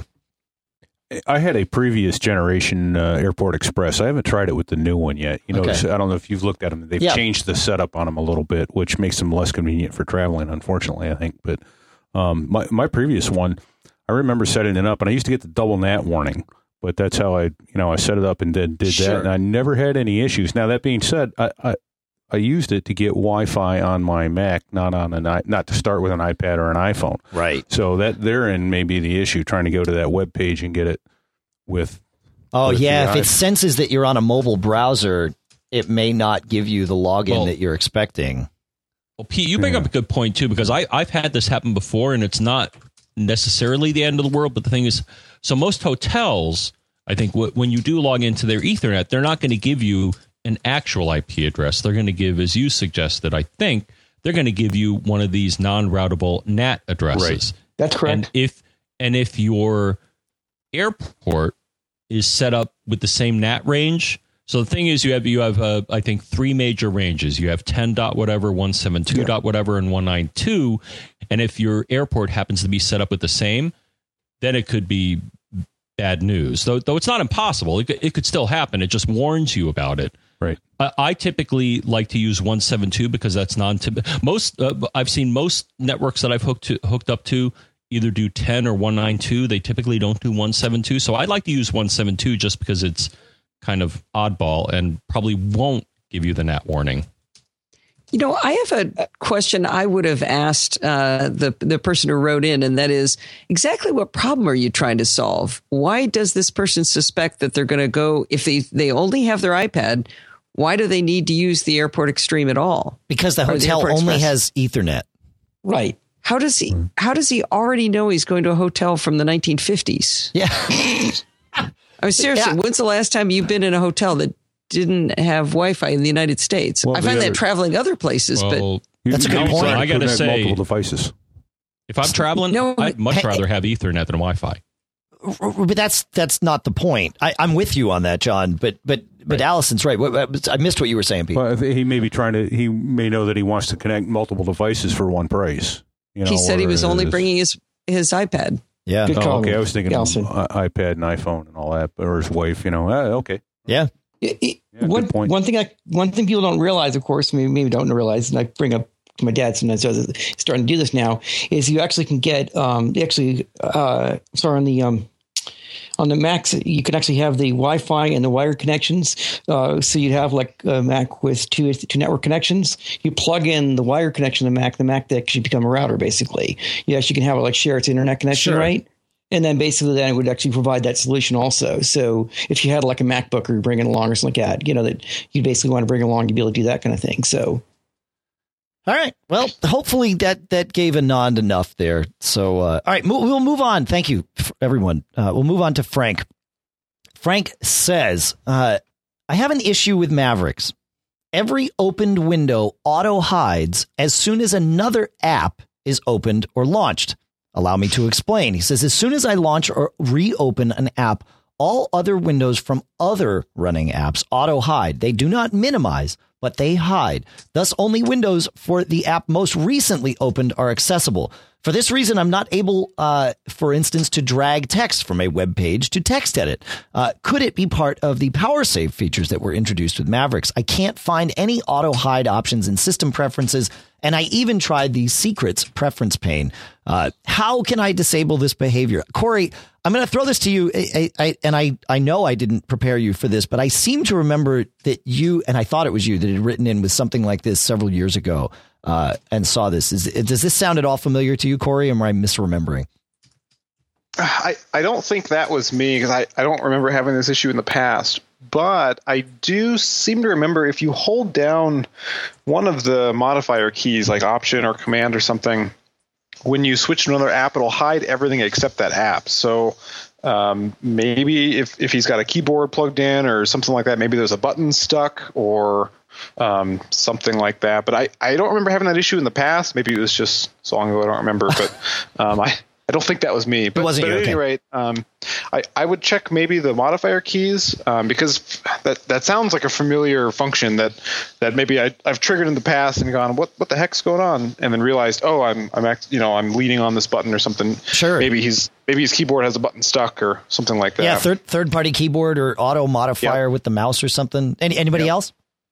I had a previous generation Airport Express. I haven't tried it with the new one yet. I don't know if you've looked at them. They've changed the setup on them a little bit, which makes them less convenient for traveling, unfortunately, I think. But my previous one, I remember setting it up, and I used to get the double NAT warning. But that's how I set it up and did that, and I never had any issues. Now, that being said, I used it to get Wi-Fi on my Mac, not to start with an iPad or an iPhone. Right. So that therein may be the issue, trying to go to that web page and get it with. Oh, yeah. If it senses that you're on a mobile browser, it may not give you the login that you're expecting. Well, Pete, you bring up a good point, too, because I've had this happen before, and it's not necessarily the end of the world. But the thing is, so most hotels, I think when you do log into their Ethernet, they're not going to give you an actual IP address. They're going to give, as you suggested, I think, they're going to give you one of these non-routable NAT addresses. Right. That's correct. And if your airport is set up with the same NAT range, so the thing is you have I think 3 major ranges. You have 10 dot whatever, 172 dot whatever, and 192. And if your airport happens to be set up with the same, then it could be bad news. Though it's not impossible. It could still happen. It just warns you about it. Right. I typically like to use 172 because that's non-typical. I've seen most networks that I've hooked up to either do 10 or 192. They typically don't do 172. So I like to use 172 just because it's kind of oddball and probably won't give you the NAT warning. I have a question I would have asked the person who wrote in, and that is exactly what problem are you trying to solve? Why does this person suspect that they're going to go, if they only have their iPad, why do they need to use the Airport Extreme at all? Because the hotel only has Ethernet. Right. How does he already know he's going to a hotel from the 1950s? Yeah. I mean, seriously, when's the last time you've been in a hotel that didn't have Wi-Fi in the United States? Well, I find that traveling other places, but that's a good point. I got to say, multiple devices. If I'm traveling, I'd much rather have Ethernet than Wi-Fi. But that's not the point. I'm with you on that, John. But Allison's right. I missed what you were saying, Pete. Well, he may be he may know that he wants to connect multiple devices for one price. He said he was only bringing his iPad. Yeah. Okay. I was thinking iPad and iPhone and all that, or his wife. Okay. Yeah. One thing people don't realize, of course, maybe don't realize, and I bring up to my dad sometimes, so starting to do this now, is you actually can get on the Macs, you can actually have the Wi-Fi and the wired connections. So you'd have like a Mac with two network connections. You plug in the wired connection to the Mac that should become a router, basically. You actually can have it like share its internet connection, right? And then basically then it would actually provide that solution also. So if you had like a MacBook or you bring it along or something like that, that you basically want to bring along to be able to do that kind of thing. So. All right. Well, hopefully that gave a nod enough there. So, all right, we'll move on. Thank you, everyone. We'll move on to Frank. Frank says, I have an issue with Mavericks. Every opened window auto hides as soon as another app is opened or launched. Allow me to explain. He says, as soon as I launch or reopen an app, all other windows from other running apps auto hide. They do not minimize, but they hide. Thus, only windows for the app most recently opened are accessible. For this reason, I'm not able, for instance, to drag text from a web page to text edit. Could it be part of the power save features that were introduced with Mavericks? I can't find any auto hide options in system preferences, and I even tried the secrets preference pane. How can I disable this behavior? Corey, I'm going to throw this to you. I know I didn't prepare you for this, but I seem to remember that you, and I thought it was you that had written in with something like this several years ago and saw this. Does this sound at all familiar to you, Corey, or am I misremembering? I don't think that was me because I don't remember having this issue in the past. But I do seem to remember if you hold down one of the modifier keys, like Option or Command or something, when you switch to another app, it'll hide everything except that app. So maybe if he's got a keyboard plugged in or something like that, maybe there's a button stuck or something like that. But I don't remember having that issue in the past. Maybe it was just so long ago I don't remember. But I don't think that was me. But, at any rate, I would check maybe the modifier keys because that sounds like a familiar function that maybe I've triggered in the past and gone, what the heck's going on? And then realized, I'm leaning on this button or something. Sure. Maybe his keyboard has a button stuck or something like that. Yeah, third party keyboard or auto modifier with the mouse or something. Anybody else?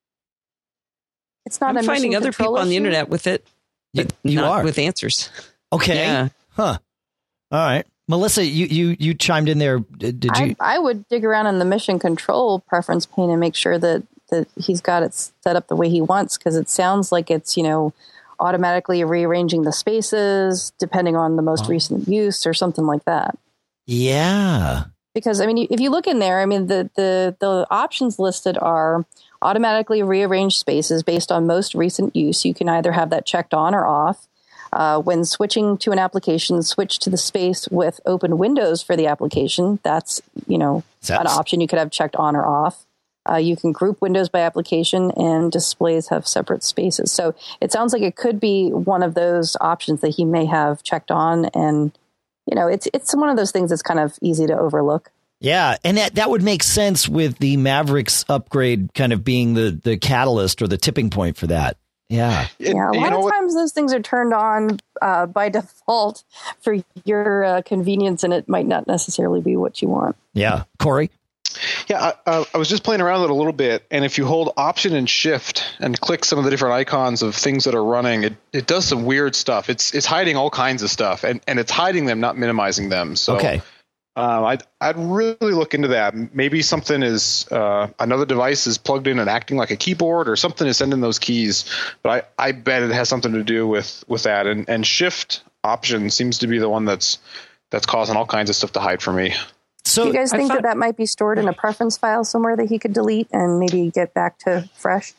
It's not. I'm finding other people on the internet with it, but you not are with answers. Okay. Yeah. Huh. All right. Melissa, you chimed in there. Did you? I would dig around in the mission control preference pane and make sure that he's got it set up the way he wants, because it sounds like it's, automatically rearranging the spaces depending on the most recent use or something like that. Yeah. Because, if you look in there, the options listed are automatically rearrange spaces based on most recent use. You can either have that checked on or off. When switching to an application, switch to the space with open windows for the application. That's, an option you could have checked on or off. You can group windows by application, and displays have separate spaces. So it sounds like it could be one of those options that he may have checked on. And, it's one of those things that's kind of easy to overlook. Yeah, and that would make sense with the Mavericks upgrade kind of being the catalyst or the tipping point for that. Yeah. A lot of times those things are turned on by default for your convenience, and it might not necessarily be what you want. Yeah. Corey? Yeah, I was just playing around with it a little bit, and if you hold Option and Shift and click some of the different icons of things that are running, it does some weird stuff. It's hiding all kinds of stuff, and it's hiding them, not minimizing them. So okay. I'd really look into that. Maybe something is another device is plugged in and acting like a keyboard, or something is sending those keys. But I bet it has something to do with that. And Shift Option seems to be the one that's causing all kinds of stuff to hide for me. So do you guys think that might be stored in a preference file somewhere that he could delete and maybe get back to fresh?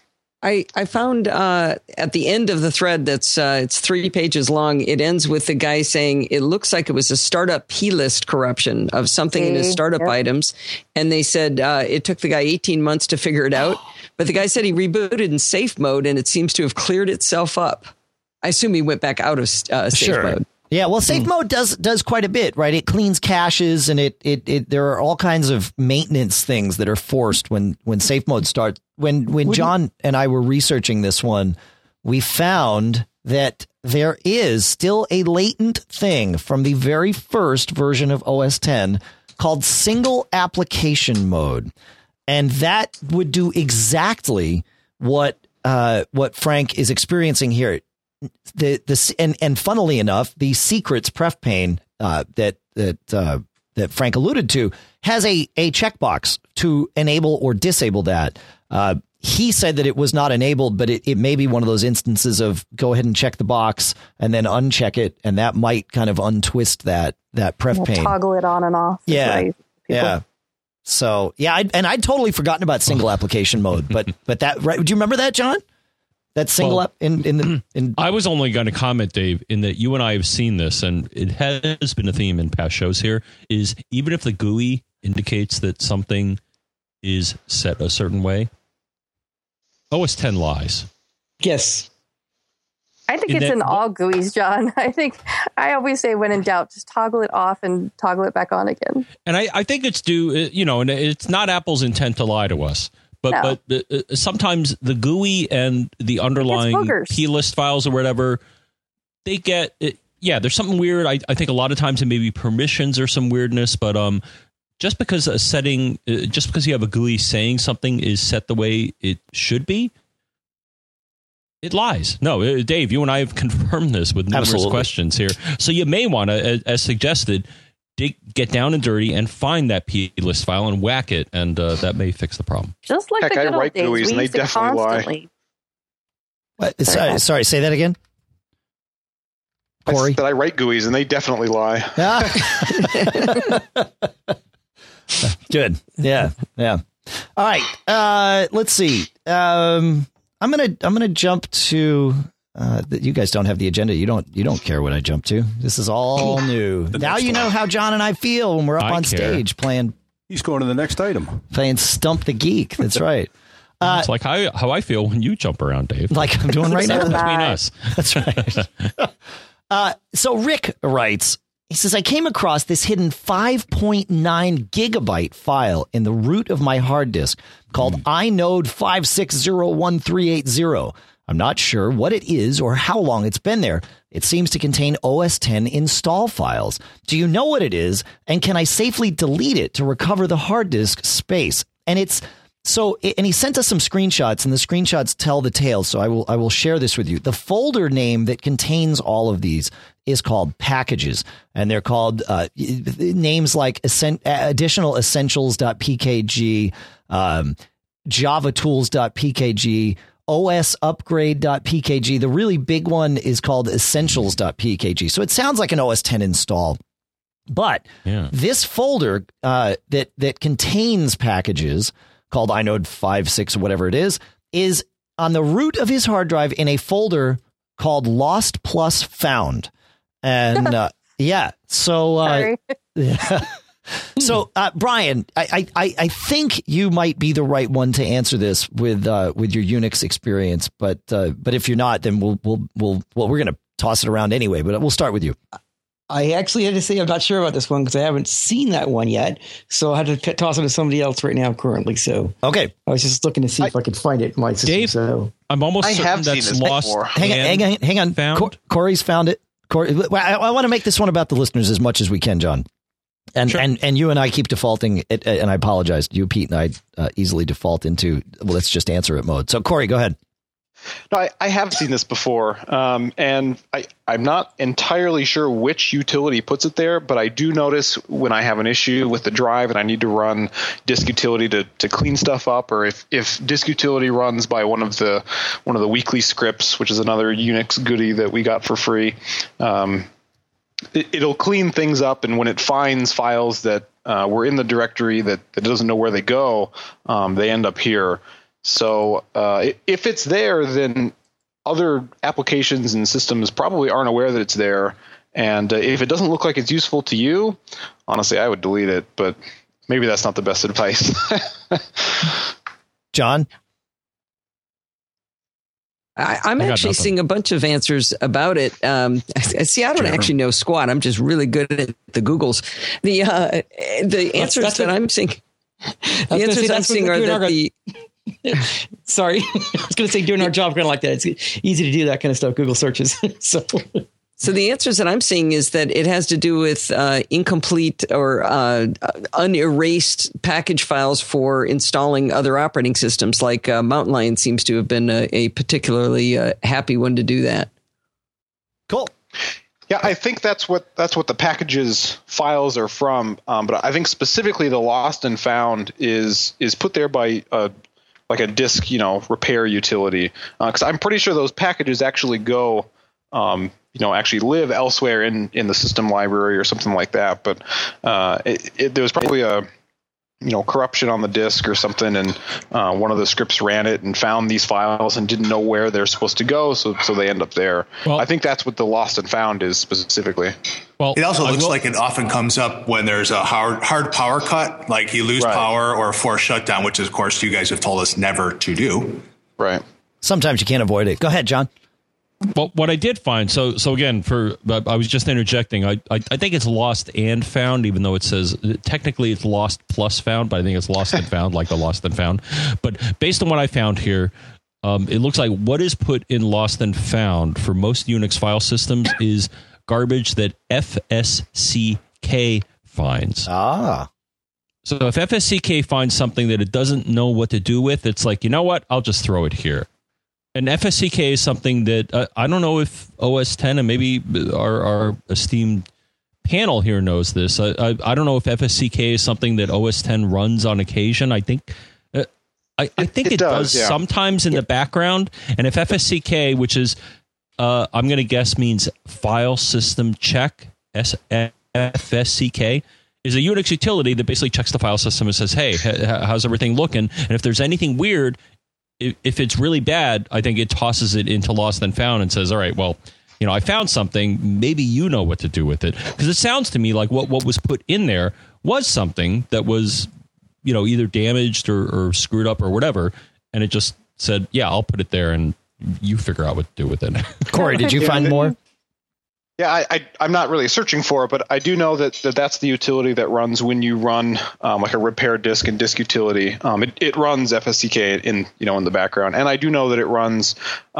I found at the end of the thread that's it's 3 pages long. It ends with the guy saying it looks like it was a startup P-list corruption of something in his startup items. And they said it took the guy 18 months to figure it out. But the guy said he rebooted in safe mode and it seems to have cleared itself up. I assume he went back out of safe mode. Yeah, well, safe mode does quite a bit, right? It cleans caches, and it there are all kinds of maintenance things that are forced when safe mode starts. When John and I were researching this one, we found that there is still a latent thing from the very first version of OS X called single application mode, and that would do exactly what Frank is experiencing here. And funnily enough, the secrets pref pane that Frank alluded to has a checkbox to enable or disable that. He said that it was not enabled, but it may be one of those instances of go ahead and check the box and then uncheck it, and that might kind of untwist that pref pane. Toggle it on and off. Yeah, yeah. So yeah, I'd totally forgotten about single application mode, but that right? Do you remember that, John? That single up in I was only going to comment, Dave, in that you and I have seen this, and it has been a theme in past shows here, is even if the GUI indicates that something is set a certain way, OS X lies. Yes. I think it's in all GUIs, John. I always say when in doubt, just toggle it off and toggle it back on again. And I think it's due, and it's not Apple's intent to lie to us. But sometimes the GUI and the underlying plist files or whatever, they get it. Yeah, there's something weird. I think a lot of times it may be permissions or some weirdness, but just because a setting, just because you have a GUI saying something is set the way it should be, it lies. No, Dave, you and I have confirmed this with numerous questions here. So you may want to, as suggested, get down and dirty and find that plist file and whack it, and that may fix the problem. Just like the good old days, we used to constantly. What? Sorry, say that again. Corey? I write GUIs, and they definitely lie. Good. Yeah. All right. Let's see. I'm gonna jump to. You guys don't have the agenda. You don't care what I jump to. This is all new. Now you know how John and I feel when we're up on stage playing. He's going to the next item. Playing Stump the Geek. That's right. It's like how I feel when you jump around, Dave. Like I'm doing right now. Between us. That's right. So Rick writes, he says, I came across this hidden 5.9 gigabyte file in the root of my hard disk called inode 5601380. I'm not sure what it is or how long it's been there. It seems to contain OS X install files. Do you know what it is? And can I safely delete it to recover the hard disk space? And he sent us some screenshots, and the screenshots tell the tale. So I will share this with you. The folder name that contains all of these is called packages, and they're called names like additional essentials.pkg, javatools.pkg, osupgrade.pkg. The really big one is called essentials.pkg. So it sounds like an OS X install. But this folder that contains packages called inode 5.6 or whatever it is on the root of his hard drive in a folder called Lost Plus Found. And so So, Brian, I think you might be the right one to answer this with your Unix experience, but if you're not, then we're going to toss it around anyway. But we'll start with you. I actually had to say I'm not sure about this one because I haven't seen that one yet. So I had to toss it to somebody else right now currently. So okay, I was just looking to see if I could find it in my system. Dave, so I'm almost certain that's lost. Hang on. Found? Corey's found it. I want to make this one about the listeners as much as we can, John. And sure. and you and I keep defaulting, and I apologize. You, Pete, and I easily default into let's just answer it mode. So, Corey, go ahead. No, I have seen this before, and I'm not entirely sure which utility puts it there, but I do notice when I have an issue with the drive and I need to run disk utility to clean stuff up, or if disk utility runs by one of the weekly scripts, which is another Unix goodie that we got for free, it'll clean things up, and when it finds files that were in the directory that it doesn't know where they go, they end up here. So if it's there, then other applications and systems probably aren't aware that it's there. And if it doesn't look like it's useful to you, honestly, I would delete it. But maybe that's not the best advice. John? I'm actually seeing a bunch of answers about it. I don't actually know squat. I'm just really good at the Googles. The answers that I'm seeing. The answers I'm seeing are that the. Sorry, I was going to say doing our job kind of like that. It's easy to do that kind of stuff. Google searches. So the answers that I'm seeing is that it has to do with incomplete or unerased package files for installing other operating systems. Like Mountain Lion seems to have been a particularly happy one to do that. Cool. Yeah, I think that's what the packages files are from. But I think specifically the lost and found is put there by like a disk, repair utility. Because I'm pretty sure those packages actually go. Actually live elsewhere in the system library or something like that. But there was probably a corruption on the disk or something, and one of the scripts ran it and found these files and didn't know where they're supposed to go, so they end up there. Well, I think that's what the lost and found is specifically. Well, it also looks like it often comes up when there's a hard power cut, like you lose power or a forced shutdown, which of course you guys have told us never to do. Right. Sometimes you can't avoid it. Go ahead, John. Well, what I did find, so again, I was just interjecting. I think it's lost and found, even though it says technically it's lost plus found, but I think it's lost and found, like the lost and found. But based on what I found here, it looks like what is put in lost and found for most Unix file systems is garbage that FSCK finds. Ah. So if FSCK finds something that it doesn't know what to do with, it's like, you know what? I'll just throw it here. And FSCK is something that I don't know if OS 10 and maybe our esteemed panel here knows this. I don't know if FSCK is something that OS 10 runs on occasion. I think it does sometimes in the background. And if FSCK, which is I'm going to guess means file system check, FSCK, is a Unix utility that basically checks the file system and says, hey, how's everything looking? And if there's anything weird, if it's really bad, I think it tosses it into lost and found and says, all right, well, I found something. Maybe you know what to do with it. Because it sounds to me like what was put in there was something that was, either damaged or screwed up or whatever. And it just said, yeah, I'll put it there and you figure out what to do with it. Corey, did you find more? Yeah, I'm not really searching for it, but I do know that's the utility that runs when you run like a repair disk and disk utility. It runs FSCK in the background, and I do know that it runs,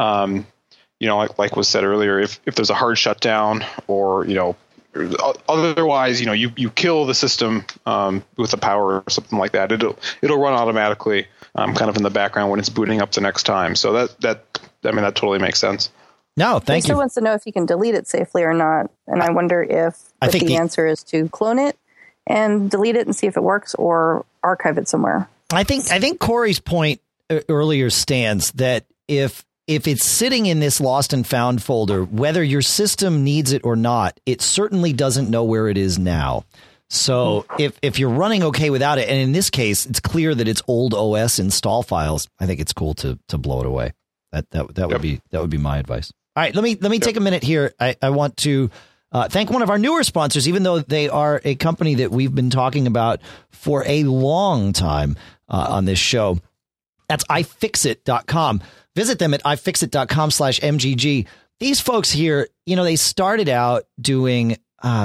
like was said earlier, if there's a hard shutdown or otherwise, you kill the system with the power or something like that, it'll run automatically, kind of in the background when it's booting up the next time. So that totally makes sense. No, thank you. He wants to know if you can delete it safely or not. And I wonder if the answer is to clone it and delete it and see if it works or archive it somewhere. I think Corey's point earlier stands that if it's sitting in this lost and found folder, whether your system needs it or not, it certainly doesn't know where it is now. So if you're running okay without it, and in this case, it's clear that it's old OS install files, I think it's cool to blow it away. That would be my advice. All right, let me take a minute here. I want to thank one of our newer sponsors, even though they are a company that we've been talking about for a long time on this show. That's iFixit.com. Visit them at iFixit.com/MGG. These folks here, they started out doing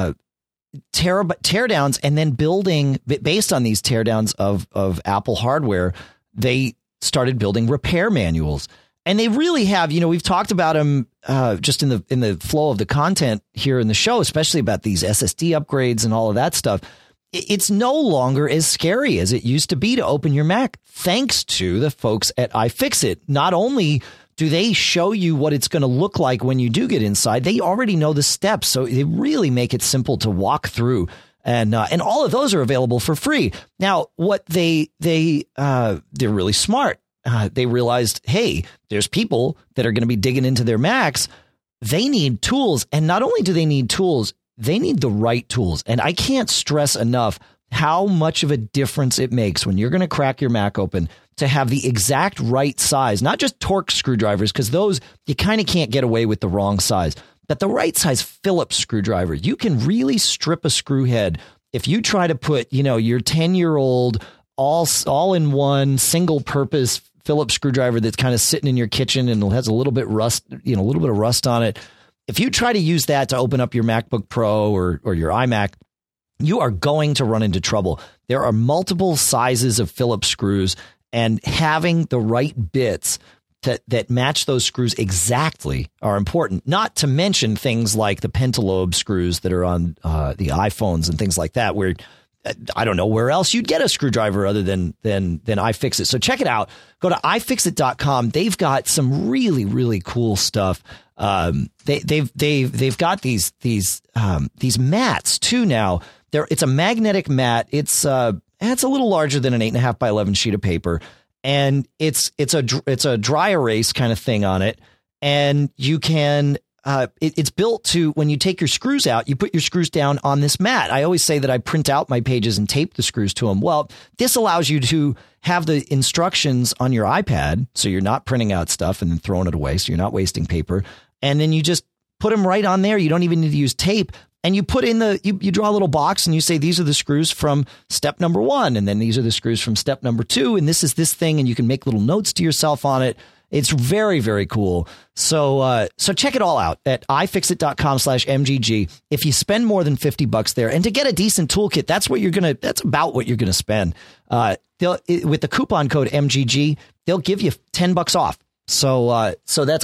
teardowns and then building, based on these teardowns of Apple hardware, they started building repair manuals. And they really have, we've talked about them just in the flow of the content here in the show, especially about these SSD upgrades and all of that stuff. It's no longer as scary as it used to be to open your Mac, thanks to the folks at iFixit. Not only do they show you what it's going to look like when you do get inside, they already know the steps, so they really make it simple to walk through. And all of those are available for free. Now, what they're really smart. They realized, hey, there's people that are going to be digging into their Macs. They need tools. And not only do they need tools, they need the right tools. And I can't stress enough how much of a difference it makes when you're going to crack your Mac open to have the exact right size, not just Torx screwdrivers, because those you kind of can't get away with the wrong size, but the right size Phillips screwdriver. You can really strip a screw head if you try to put, your 10-year-old all in one single purpose Phillips screwdriver that's kind of sitting in your kitchen and has a little bit of rust on it. If you try to use that to open up your MacBook Pro or your iMac, you are going to run into trouble. There are multiple sizes of Phillips screws, and having the right bits that match those screws exactly are important. Not to mention things like the pentalobe screws that are on the iPhones and things like that, where I don't know where else you'd get a screwdriver other than iFixit. So check it out. Go to ifixit.com. They've got some really, really cool stuff. They've got these mats too now. It's a magnetic mat. It's a little larger than an 8.5 by 11 sheet of paper, and it's a dry erase kind of thing on it, and you can. It's built to, when you take your screws out, you put your screws down on this mat. I always say that I print out my pages and tape the screws to them. Well, this allows you to have the instructions on your iPad, so you're not printing out stuff and then throwing it away, so you're not wasting paper. And then you just put them right on there. You don't even need to use tape. And you put in you draw a little box and you say, these are the screws from step number 1. And then these are the screws from step number 2. And this is this thing. And you can make little notes to yourself on it. It's very, very cool. So check it all out at ifixit.com/MGG. If you spend more than $50 there, and to get a decent toolkit, that's about what you're going to spend. With the coupon code MGG, they'll give you $10 off. So that's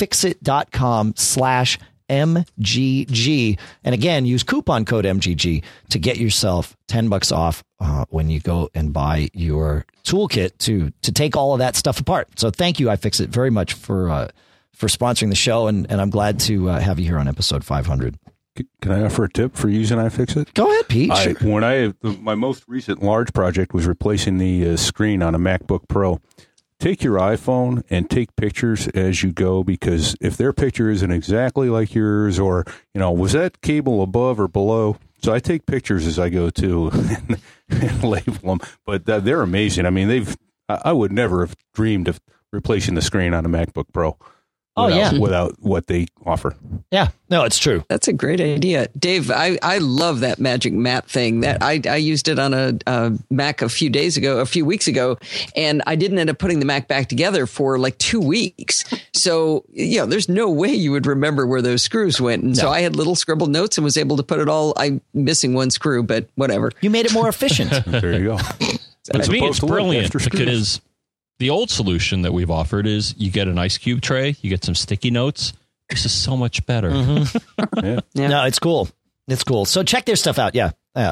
ifixit.com/MGG. And again, use coupon code MGG to get yourself $10 off when you go and buy your toolkit to take all of that stuff apart. So thank you, iFixit, very much for sponsoring the show. And I'm glad to have you here on episode 500. Can I offer a tip for using iFixit? Go ahead, Pete. My most recent large project was replacing the screen on a MacBook Pro. Take your iPhone and take pictures as you go, because if their picture isn't exactly like yours, or, was that cable above or below? So I take pictures as I go too and label them. But they're amazing. I mean, I would never have dreamed of replacing the screen on a MacBook Pro. Without what they offer. Yeah, no, it's true. That's a great idea. Dave, I love that magic mat thing. That I used it on a Mac a few weeks ago, and I didn't end up putting the Mac back together for like 2 weeks. So, there's no way you would remember where those screws went. And so I had little scribbled notes and was able to put it all. I'm missing one screw, but whatever. You made it more efficient. There you go. But to me, it's brilliant because the old solution that we've offered is you get an ice cube tray, you get some sticky notes. This is so much better. Mm-hmm. Yeah. No, it's cool. It's cool. So check their stuff out. Yeah.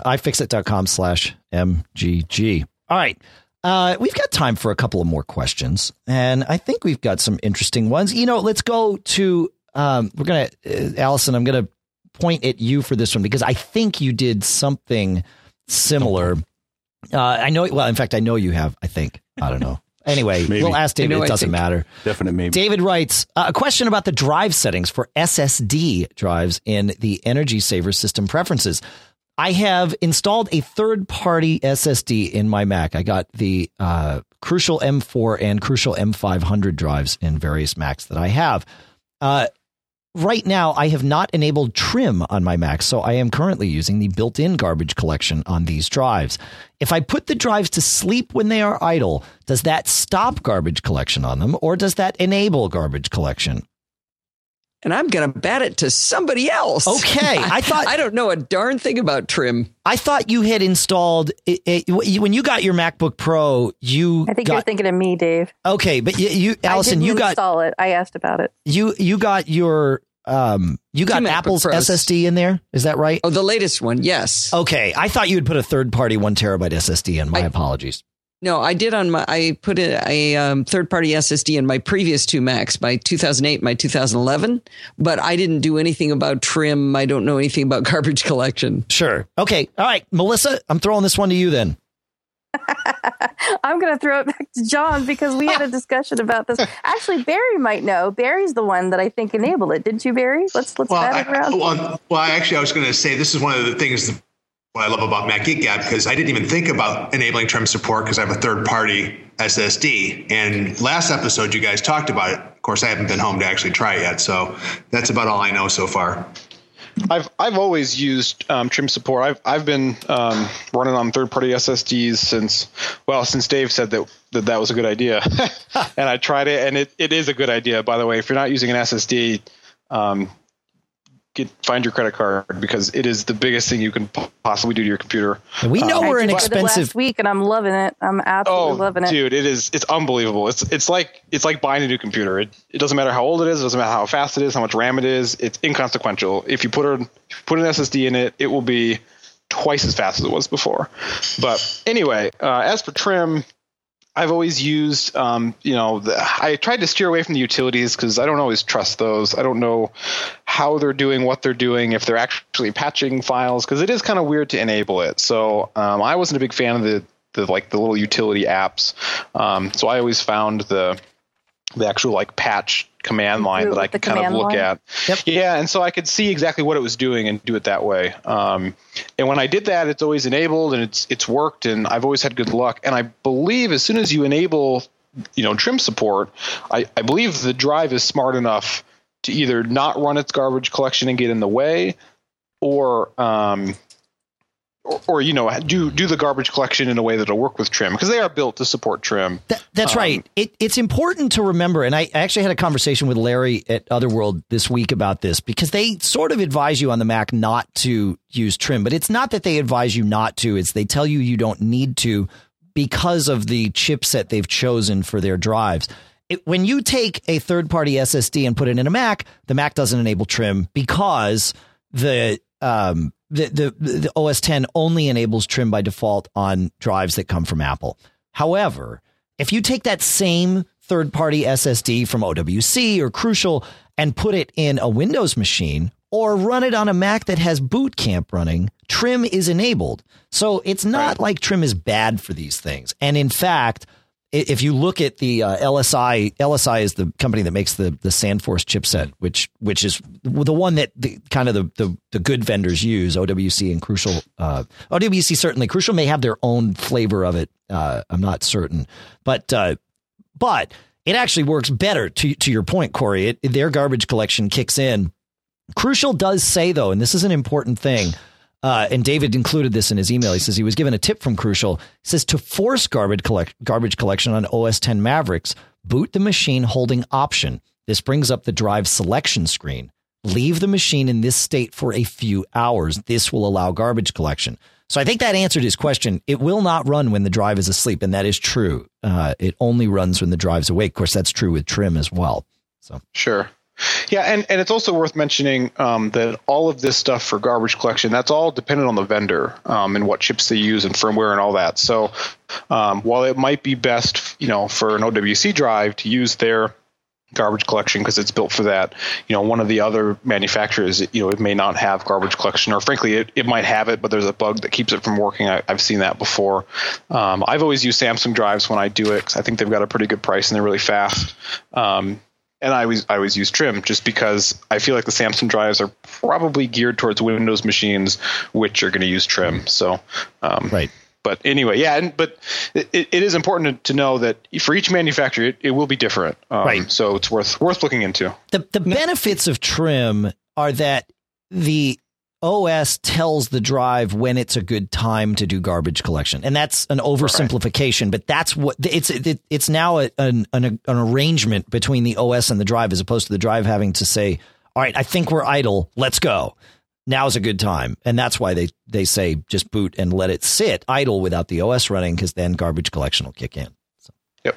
ifixit.com/MGG. All right. We've got time for a couple of more questions, and I think we've got some interesting ones. Let's go to, Allison, I'm going to point at you for this one because I think you did something similar. I know you have, I think. I don't know. Anyway, maybe. We'll ask David. It doesn't matter. Definitely maybe. David writes, a question about the drive settings for SSD drives in the Energy Saver system preferences. I have installed a third-party SSD in my Mac. I got the Crucial M4 and Crucial M500 drives in various Macs that I have. Right now, I have not enabled trim on my Mac, so I am currently using the built-in garbage collection on these drives. If I put the drives to sleep when they are idle, does that stop garbage collection on them, or does that enable garbage collection? And I'm going to bat it to somebody else. Okay. I don't know a darn thing about trim. I thought you had installed when you got your MacBook Pro, you're thinking of me, Dave. Okay. But Allison, I didn't install it. I asked about it. You got your, Apple's SSD in there. Is that right? Oh, the latest one. Yes. Okay. I thought you had put a third party 1 terabyte SSD in. My apologies. No, I did I put a third-party SSD in my previous 2 Macs, my 2008, my 2011, but I didn't do anything about trim. I don't know anything about garbage collection. Sure. Okay. All right. Melissa, I'm throwing this one to you then. I'm going to throw it back to John because we had a discussion about this. Actually, Barry might know. Barry's the one that I think enabled it. Didn't you, Barry? Let's bat it around. Well, actually, I was going to say this is one of the things what I love about Mac Geek Gab, because I didn't even think about enabling trim support because I have a third-party SSD. And last episode, you guys talked about it. Of course, I haven't been home to actually try it yet, so that's about all I know so far. I've always used trim support. I've been running on third-party SSDs since Dave said that was a good idea, and I tried it, and it is a good idea. By the way, if you're not using an SSD, find your credit card, because it is the biggest thing you can possibly do to your computer. And we know we're inexpensive. Last week, and I'm loving it. I'm absolutely loving it, dude. It's unbelievable. It's like buying a new computer. It doesn't matter how old it is. It doesn't matter how fast it is, how much RAM it is. It's inconsequential. If you put an SSD in it, it will be twice as fast as it was before. But anyway, as for trim, I've always used, I tried to steer away from the utilities because I don't always trust those. I don't know how they're doing, what they're doing, if they're actually patching files, because it is kind of weird to enable it. So I wasn't a big fan of the little utility apps. So I always found the actual patch command line that I could kind of look at. Yep. Yeah, and so I could see exactly what it was doing and do it that way. And when I did that, it's always enabled and it's worked, and I've always had good luck. And I believe as soon as you enable, trim support, I believe the drive is smart enough to either not run its garbage collection and get in the way, or do the garbage collection in a way that'll work with trim, because they are built to support trim. That's right. It's important to remember, and I actually had a conversation with Larry at Otherworld this week about this, because they sort of advise you on the Mac not to use trim, but it's not that they advise you not to. It's they tell you don't need to because of the chipset they've chosen for their drives. When you take a third-party SSD and put it in a Mac, the Mac doesn't enable trim because the OS X only enables trim by default on drives that come from Apple. However, if you take that same third-party SSD from OWC or Crucial and put it in a Windows machine or run it on a Mac that has Boot Camp running, trim is enabled. So it's not like trim is bad for these things. And in fact, if you look at the LSI is the company that makes the SandForce chipset, which is the one that the good vendors use, OWC and Crucial. OWC certainly. Crucial may have their own flavor of it. I'm not certain, but it actually works better. To your point, Corey, their garbage collection kicks in. Crucial does say, though, and this is an important thing. And David included this in his email. He says he was given a tip from Crucial. He says to force garbage collection on OS X Mavericks, boot the machine holding Option. This brings up the drive selection screen. Leave the machine in this state for a few hours. This will allow garbage collection. So I think that answered his question. It will not run when the drive is asleep, and that is true. It only runs when the drive's awake. Of course, that's true with trim as well. So sure. Yeah, and it's also worth mentioning that all of this stuff for garbage collection, that's all dependent on the vendor and what chips they use and firmware and all that. So while it might be best, for an OWC drive to use their garbage collection because it's built for that, one of the other manufacturers, it may not have garbage collection, or frankly, it might have it, but there's a bug that keeps it from working. I've seen that before. I've always used Samsung drives when I do it because I think they've got a pretty good price and they're really fast. And I always use trim just because I feel like the Samsung drives are probably geared towards Windows machines, which are going to use trim. So, right. But anyway, yeah. But it is important to know that for each manufacturer, it will be different. Right. So it's worth looking into. The benefits of trim are that the OS tells the drive when it's a good time to do garbage collection, and that's an oversimplification, but that's what it's now an arrangement between the OS and the drive, as opposed to the drive having to say, "All right, I think we're idle. Let's go. Now's a good time." And that's why they say just boot and let it sit idle without the OS running, because then garbage collection will kick in. So. Yep.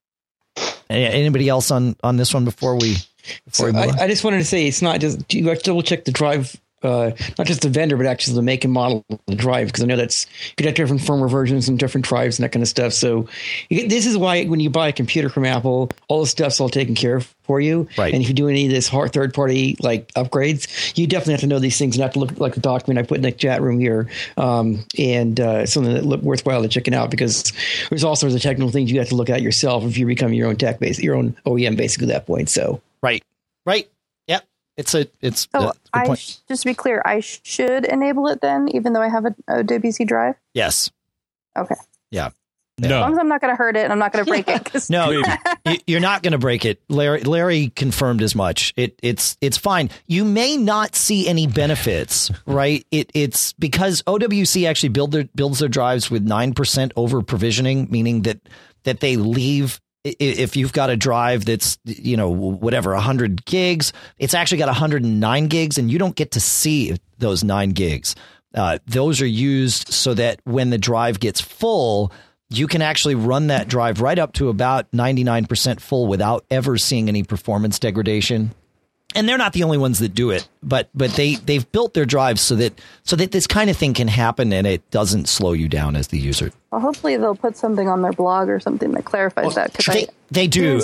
Anybody else on this one before we move on? I just wanted to say, it's not just, you have to double check the drive. Not just the vendor, but actually the make and model of the drive, because I know you could have different firmware versions and different drives and that kind of stuff. So this is why when you buy a computer from Apple, all the stuff's all taken care of for you. Right. And if you do any of this hard third-party upgrades, you definitely have to know these things and have to look like the document I put in the chat room here, and something that look worthwhile to checking out, because there's all sorts of technical things you have to look at yourself if you become your own tech base, your own OEM basically at that point. So right. Yep. It's So a good point. just to be clear, I should enable it then, even though I have a OWC drive? Yes. Okay. Yeah. As long as I'm not going to hurt it and I'm not going to break it. No, you're not going to break it. Larry confirmed as much. It's fine. You may not see any benefits, right? It's because OWC actually builds their drives with 9% over provisioning, meaning that they leave. If you've got a drive that's, whatever, 100 gigs, it's actually got 109 gigs and you don't get to see those 9 gigs. Those are used so that when the drive gets full, you can actually run that drive right up to about 99% full without ever seeing any performance degradation. And they're not the only ones that do it, but they've built their drives so that this kind of thing can happen and it doesn't slow you down as the user. Well, hopefully they'll put something on their blog or something that clarifies that. They do.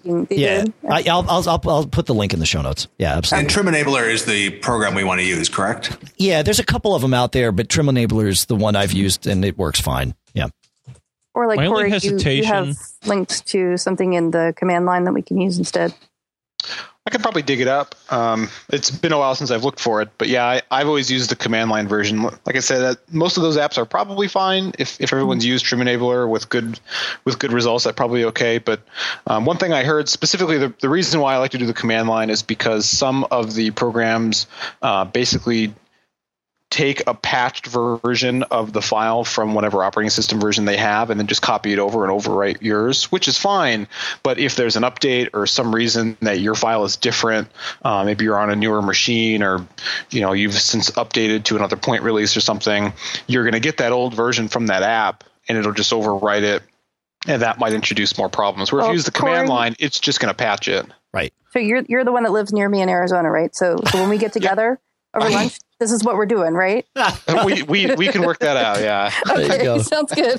I'll put the link in the show notes. Yeah, absolutely. And Trim Enabler is the program we want to use, correct? Yeah, there's a couple of them out there, but Trim Enabler is the one I've used and it works fine. Yeah. Or like Corey, you have links to something in the command line that we can use instead. I could probably dig it up. It's been a while since I've looked for it, but yeah, I've always used the command line version. Like I said, most of those apps are probably fine if everyone's used Trim Enabler with good results. That's probably okay. But one thing I heard specifically, the reason why I like to do the command line is because some of the programs basically take a patched version of the file from whatever operating system version they have and then just copy it over and overwrite yours, which is fine. But if there's an update or some reason that your file is different, maybe you're on a newer machine or you've since updated to another point release or something, you're going to get that old version from that app and it'll just overwrite it. And that might introduce more problems. Where if you use the command line, it's just going to patch it. Right. So you're the one that lives near me in Arizona, right? So when we get together over lunch, this is what we're doing, right? we can work that out. Yeah. Okay, sounds good.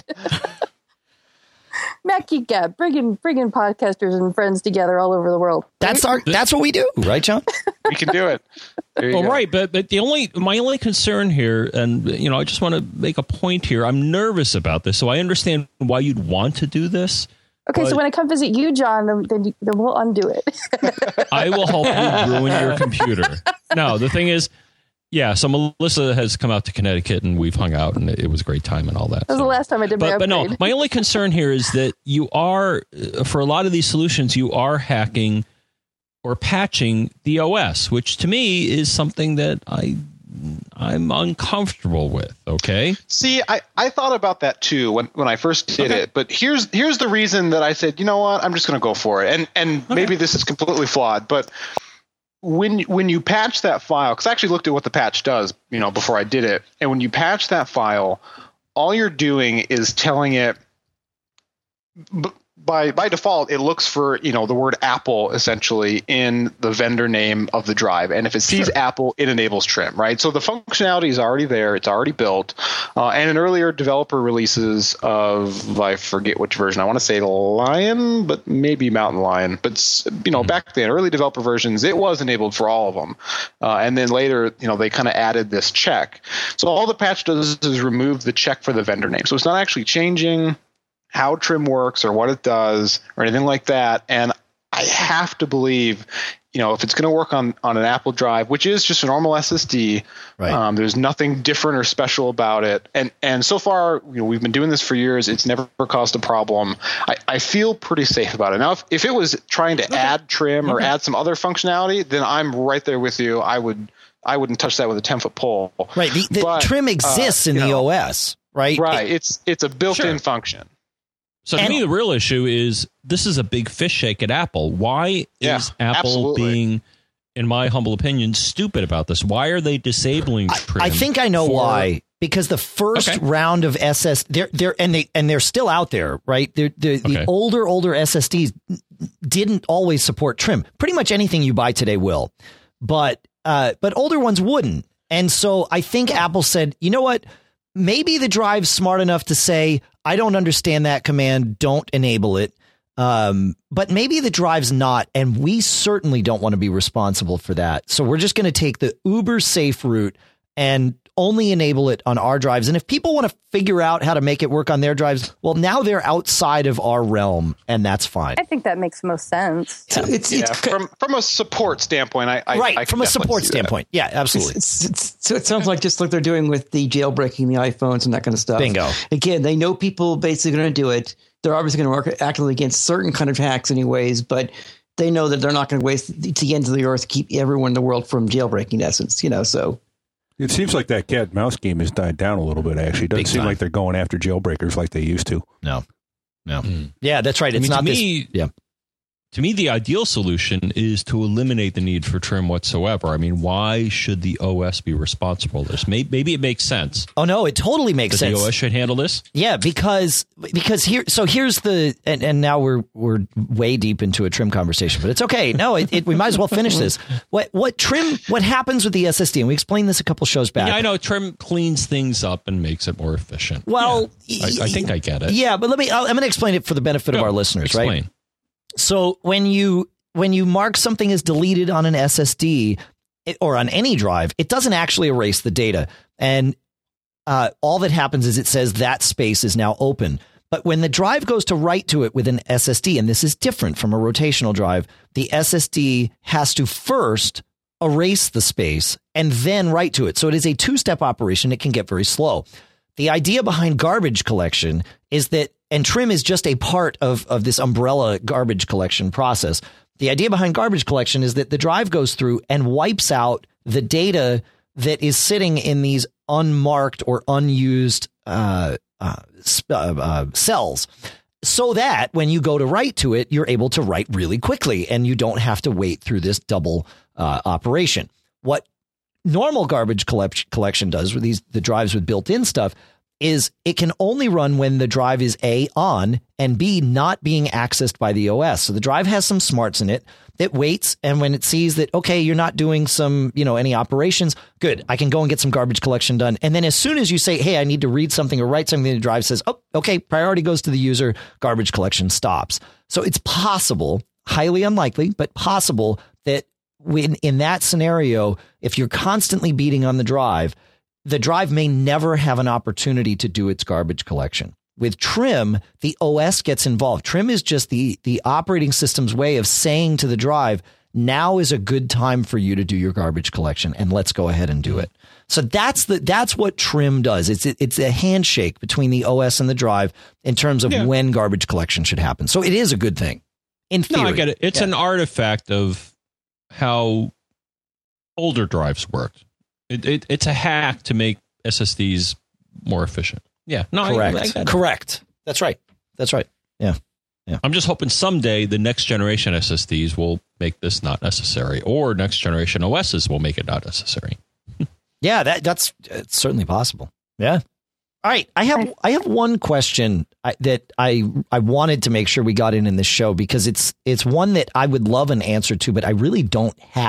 Mac Geek Gab, bringing podcasters and friends together all over the world. Right? That's what we do, right, John? We can do it. Right, but my only concern here, and I just want to make a point here. I'm nervous about this, so I understand why you'd want to do this. Okay, so when I come visit you, John, then we'll undo it. I will help you ruin your computer. No, the thing is, yeah, so Melissa has come out to Connecticut and we've hung out and it was a great time and all that. That was the last time I did my upgrade. But no, my only concern here is that you are, for a lot of these solutions, you are hacking or patching the OS, which to me is something that I'm uncomfortable with. Okay. See, I thought about that too when I first did it, but here's the reason that I said, you know what, I'm just going to go for it. And maybe this is completely flawed, but when you patch that file, because I actually looked at what the patch does, before I did it, and when you patch that file, all you're doing is telling it. By default, it looks for the word Apple essentially in the vendor name of the drive, and if it sees Apple, it enables Trim, right? So the functionality is already there; it's already built. And in earlier developer releases of, I forget which version, I want to say Lion, but maybe Mountain Lion. But back then, early developer versions, it was enabled for all of them. And then later, they kind of added this check. So all the patch does is remove the check for the vendor name. So it's not actually changing how Trim works or what it does or anything like that. And I have to believe, if it's going to work on an Apple drive, which is just a normal SSD, right. There's nothing different or special about it. And so far, we've been doing this for years. It's never caused a problem. I feel pretty safe about it. Now, if it was trying to add Trim or add some other functionality, then I'm right there with you. I wouldn't touch that with a 10-foot pole. Right. But Trim exists in the OS, right? Right. It's a built-in function. So to me, the real issue is this is a big fish shake at Apple. Why is Apple being, in my humble opinion, stupid about this? Why are they disabling Trim? I think I know why. Because the first round of they're still out there, right? The older SSDs didn't always support Trim. Pretty much anything you buy today will, but older ones wouldn't. And so I think Apple said, you know what? Maybe the drive's smart enough to say, I don't understand that command, don't enable it. But maybe the drive's not, and we certainly don't want to be responsible for that. So we're just going to take the uber safe route and only enable it on our drives. And if people want to figure out how to make it work on their drives, well, now they're outside of our realm, and that's fine. I think that makes most sense. So from a support standpoint, I from a support standpoint. Yeah, absolutely. So it sounds like just like they're doing with the jailbreaking the iPhones and that kind of stuff. Bingo. Again, they know people basically going to do it. They're obviously going to work actively against certain kind of hacks anyways, but they know that they're not going to waste the ends of the earth to keep everyone in the world from jailbreaking, in essence, so. It seems like that cat and mouse game has died down a little bit, actually. It doesn't seem like they're going after jailbreakers like they used to. No. Yeah, that's right. It's not to this. Me, yeah. To me, the ideal solution is to eliminate the need for trim whatsoever. I mean, why should the OS be responsible for this? Maybe it makes sense. Oh, no, it totally makes sense. The OS should handle this? Yeah, because here's the, and now we're way deep into a trim conversation, but it's okay. No, we might as well finish this. What happens with the SSD? And we explained this a couple shows back. Yeah, I know trim cleans things up and makes it more efficient. Well, yeah, I think I get it. Yeah, but I'm going to explain it for the benefit of our listeners, explain. Right? So when you mark something as deleted on an SSD or on any drive, it doesn't actually erase the data. And all that happens is it says that space is now open. But when the drive goes to write to it with an SSD, and this is different from a rotational drive, the SSD has to first erase the space and then write to it. So it is a two-step operation. It can get very slow. The idea behind garbage collection is that, and trim is just a part of this umbrella garbage collection process. The idea behind garbage collection is that the drive goes through and wipes out the data that is sitting in these unmarked or unused cells, so that when you go to write to it, you're able to write really quickly and you don't have to wait through this double operation. What normal garbage collection does with the drives with built-in stuff is it can only run when the drive is A, on, and B, not being accessed by the OS. So the drive has some smarts in it that waits, and when it sees that, okay, you're not doing any operations, good, I can go and get some garbage collection done. And then as soon as you say, hey, I need to read something or write something, the drive says, oh, okay, priority goes to the user, garbage collection stops. So it's possible, highly unlikely, but possible that in that scenario, if you're constantly beating on the drive may never have an opportunity to do its garbage collection. With trim, the OS gets involved. Trim is just the operating system's way of saying to the drive, now is a good time for you to do your garbage collection, and let's go ahead and do it. So that's what trim does. It's a handshake between the OS and the drive in terms of when garbage collection should happen. So it is a good thing. In theory. No, I get it. It's an artifact of how older drives worked. It's a hack to make SSDs more efficient. Yeah. No, correct. Correct. That's right. Yeah. I'm just hoping someday the next generation SSDs will make this not necessary, or next generation OSs will make it not necessary. Yeah, that's certainly possible. Yeah. All right. I have one question that I wanted to make sure we got in this show, because it's one that I would love an answer to, but I really don't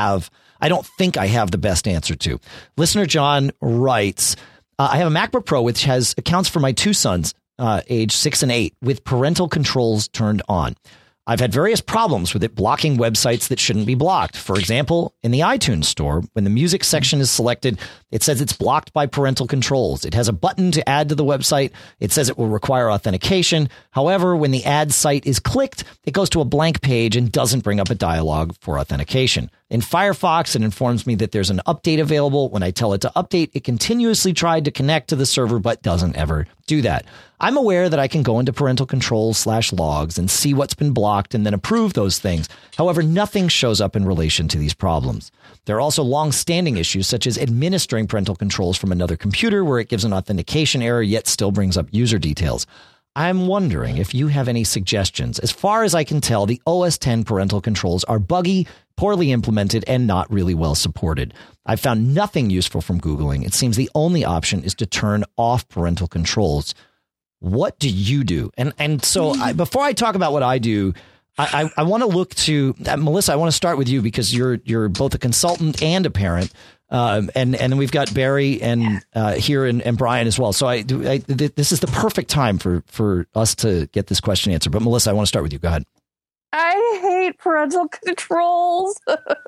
think I have the best answer to. Listener John writes, I have a MacBook Pro which accounts for my two sons, age 6 and 8, with parental controls turned on. I've had various problems with it blocking websites that shouldn't be blocked. For example, in the iTunes store, when the music section is selected, it says it's blocked by parental controls. It has a button to add to the website. It says it will require authentication. However, when the add site is clicked, it goes to a blank page and doesn't bring up a dialog for authentication. In Firefox, it informs me that there's an update available. When I tell it to update, it continuously tried to connect to the server, but doesn't ever do that. I'm aware that I can go into parental controls/logs and see what's been blocked and then approve those things. However, nothing shows up in relation to these problems. There are also long-standing issues, such as administering parental controls from another computer, where it gives an authentication error, yet still brings up user details. I'm wondering if you have any suggestions. As far as I can tell, the OS X parental controls are buggy, poorly implemented, and not really well supported. I've found nothing useful from Googling. It seems the only option is to turn off parental controls. What do you do? And so before I talk about what I do, I want to look to Melissa. I want to start with you, because you're both a consultant and a parent. And then we've got Barry and here and Brian as well. So this is the perfect time for us to get this question answered. But Melissa, I want to start with you. Go ahead. I hate parental controls.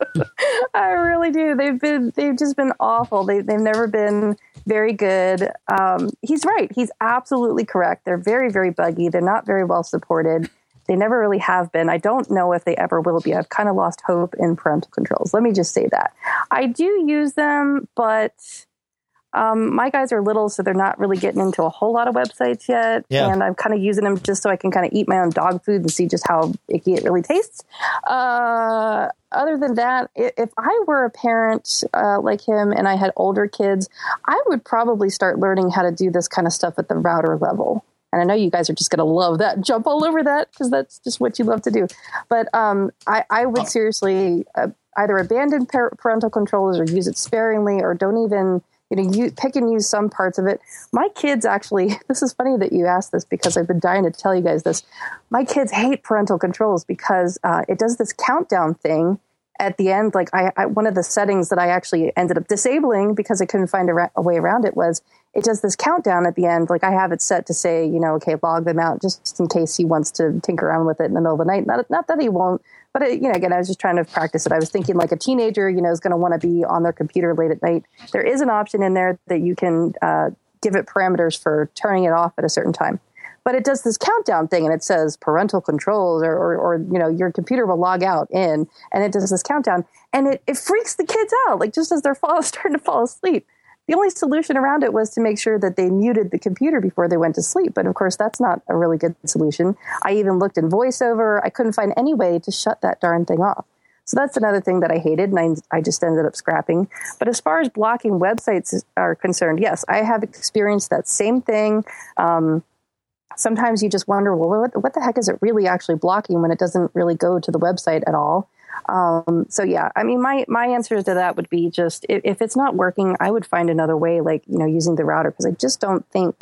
I really do. They've just been awful. They've never been very good. He's right. He's absolutely correct. They're very, very buggy. They're not very well supported. They never really have been. I don't know if they ever will be. I've kind of lost hope in parental controls. Let me just say that. I do use them, but my guys are little, so they're not really getting into a whole lot of websites yet. Yeah. And I'm kind of using them just so I can kind of eat my own dog food and see just how icky it really tastes. Other than that, if I were a parent like him and I had older kids, I would probably start learning how to do this kind of stuff at the router level. And I know you guys are just going to love that, jump all over that, because that's just what you love to do. But I would seriously either abandon parental controls or use it sparingly, or don't even pick and use some parts of it. My kids actually, this is funny that you asked this because I've been dying to tell you guys this. My kids hate parental controls because it does this countdown thing at the end. Like one of the settings that I actually ended up disabling because I couldn't find a way around it was it does this countdown at the end. Like I have it set to say, okay, log them out just in case he wants to tinker around with it in the middle of the night. Not that he won't. But, again, I was just trying to practice it. I was thinking like a teenager, is going to want to be on their computer late at night. There is an option in there that you can give it parameters for turning it off at a certain time. But it does this countdown thing, and it says parental controls or your computer will log out in, and it does this countdown. And it freaks the kids out, like just as they're starting to fall asleep. The only solution around it was to make sure that they muted the computer before they went to sleep. But of course, that's not a really good solution. I even looked in VoiceOver. I couldn't find any way to shut that darn thing off. So that's another thing that I hated, and I just ended up scrapping. But as far as blocking websites are concerned, yes, I have experienced that same thing. Sometimes you just wonder, well, what the heck is it really actually blocking when it doesn't really go to the website at all? So yeah, I mean, my answer to that would be just, if it's not working, I would find another way, like, using the router, because I just don't think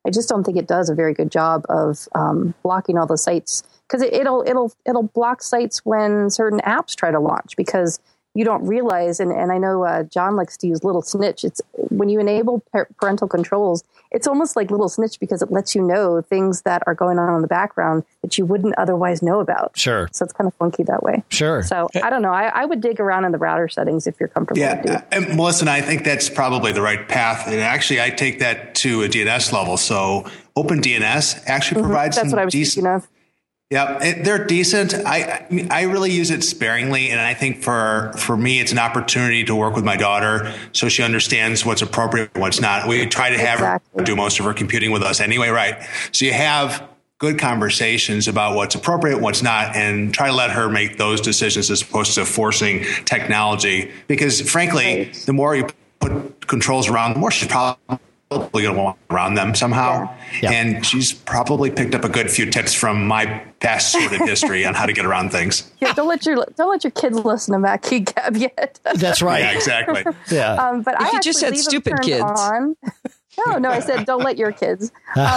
it does a very good job of, blocking all the sites, because it'll block sites when certain apps try to launch, because you don't realize, and I know John likes to use Little Snitch. It's when you enable parental controls, it's almost like Little Snitch because it lets you know things that are going on in the background that you wouldn't otherwise know about. Sure. So it's kind of funky that way. Sure. So I don't know. I would dig around in the router settings if you're comfortable with it. And Melissa and I think that's probably the right path. And actually, I take that to a DNS level. So OpenDNS actually provides that's some what I was thinking of. Yeah, they're decent. I really use it sparingly, and I think for me, it's an opportunity to work with my daughter so she understands what's appropriate and what's not. We try to have her do most of her computing with us anyway, right? So you have good conversations about what's appropriate, what's not, and try to let her make those decisions as opposed to forcing technology. Because frankly, the more you put controls around, the more she's probably going to walk around them somehow. Yeah. And she's probably picked up a good few tips from my past sort of history on how to get around things. Yeah, don't let your kids listen to Matt Key Gab yet. That's right. Yeah, exactly. Yeah. But I just said stupid kids. On. No, I said don't let your kids.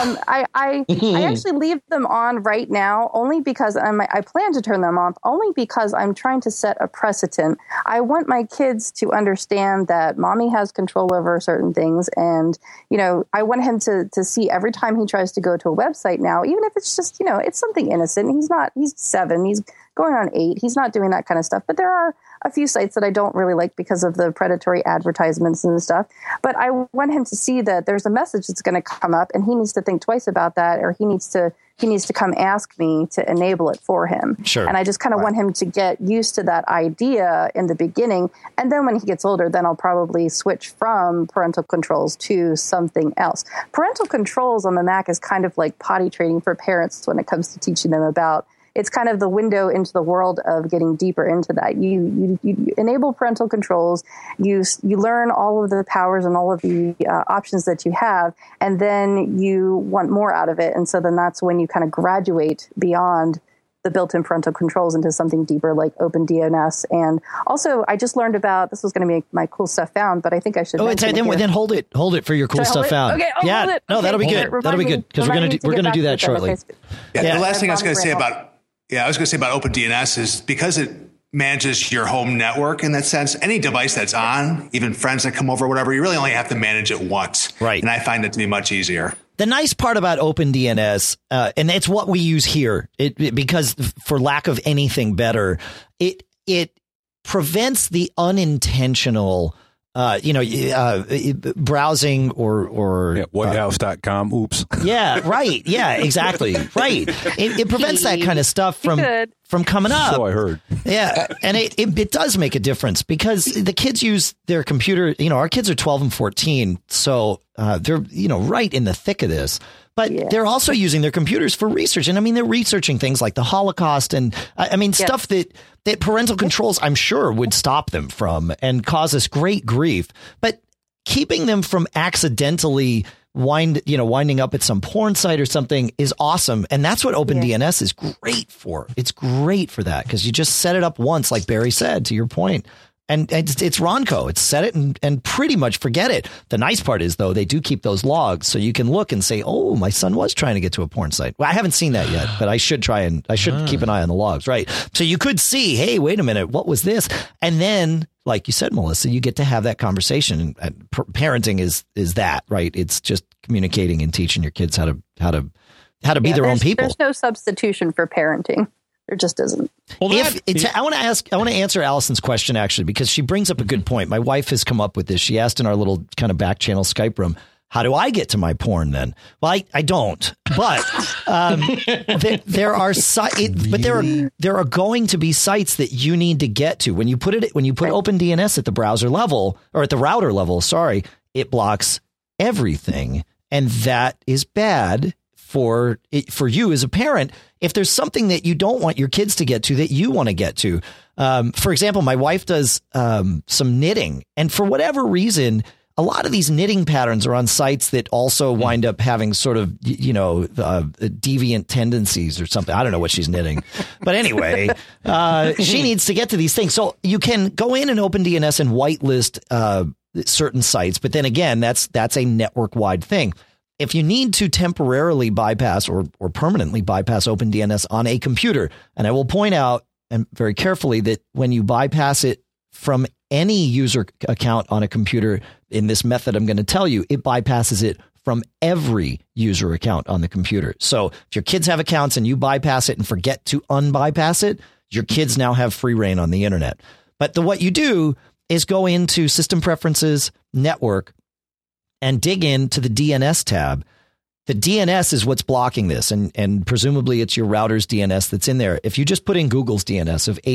I actually leave them on right now only because I plan to turn them off only because I'm trying to set a precedent. I want my kids to understand that mommy has control over certain things, and I want him to see every time he tries to go to a website now, even if it's just it's something innocent. He's 7. He's going on 8. He's not doing that kind of stuff. But there are a few sites that I don't really like because of the predatory advertisements and stuff. But I want him to see that there's a message that's going to come up, and he needs to think twice about that, or he needs to come ask me to enable it for him. Sure. And I just kind of want him to get used to that idea in the beginning. And then when he gets older, then I'll probably switch from parental controls to something else. Parental controls on the Mac is kind of like potty training for parents when it comes to teaching them about. It's kind of the window into the world of getting deeper into that. You enable parental controls, you learn all of the powers and all of the options that you have, and then you want more out of it. And so then that's when you kind of graduate beyond the built-in parental controls into something deeper like OpenDNS. And also, I just learned about, this was going to be my cool stuff found, but I think I should. Oh, then hold it for your cool stuff found. Okay, hold it. No, that'll be good. That'll be good because we're going to do that shortly. Okay. Yeah, the last thing I was going to say about OpenDNS is because it manages your home network in that sense. Any device that's on, even friends that come over, whatever, you really only have to manage it once. Right. And I find it to be much easier. The nice part about OpenDNS, and it's what we use here, because for lack of anything better, it prevents the unintentional, browsing or whitehouse.com. Oops. Yeah, right. Yeah, exactly. Right. It prevents that kind of stuff from coming up. So I heard. Yeah. And it does make a difference because the kids use their computer. Our kids are 12 and 14. So they're, right in the thick of this. But they're also using their computers for research. And I mean, they're researching things like the Holocaust and stuff that parental controls, I'm sure, would stop them from and cause us great grief. But keeping them from accidentally winding up at some porn site or something is awesome. And that's what OpenDNS is great for. It's great for that because you just set it up once, like Barry said, to your point. And it's Ronco. It's set it and pretty much forget it. The nice part is, though, they do keep those logs so you can look and say, oh, my son was trying to get to a porn site. Well, I haven't seen that yet, but I should keep an eye on the logs. Right. So you could see, hey, wait a minute, what was this? And then, like you said, Melissa, you get to have that conversation. And parenting is that, right? It's just communicating and teaching your kids how to be their own people. There's no substitution for parenting. There just isn't. Well, I want to answer Allison's question, actually, because she brings up a good point. My wife has come up with this. She asked in our little kind of back channel Skype room, how do I get to my porn then? Well, I don't, but there are going to be sites that you need to get to. When you put OpenDNS at the browser level or at the router level, it blocks everything. And that is bad for you as a parent. If there's something that you don't want your kids to get to that you want to get to, for example, my wife does some knitting, and for whatever reason, a lot of these knitting patterns are on sites that also wind up having sort of, deviant tendencies or something. I don't know what she's knitting, but anyway, she needs to get to these things. So you can go in and OpenDNS and whitelist certain sites, but then again, that's a network wide thing. If you need to temporarily bypass or permanently bypass OpenDNS on a computer, and I will point out and very carefully that when you bypass it from any user account on a computer in this method I'm going to tell you, it bypasses it from every user account on the computer. So if your kids have accounts and you bypass it and forget to unbypass it, your kids now have free reign on the internet. But what you do is go into System Preferences, Network, and dig into the DNS tab. The DNS is what's blocking this, and presumably it's your router's DNS that's in there. If you just put in Google's DNS of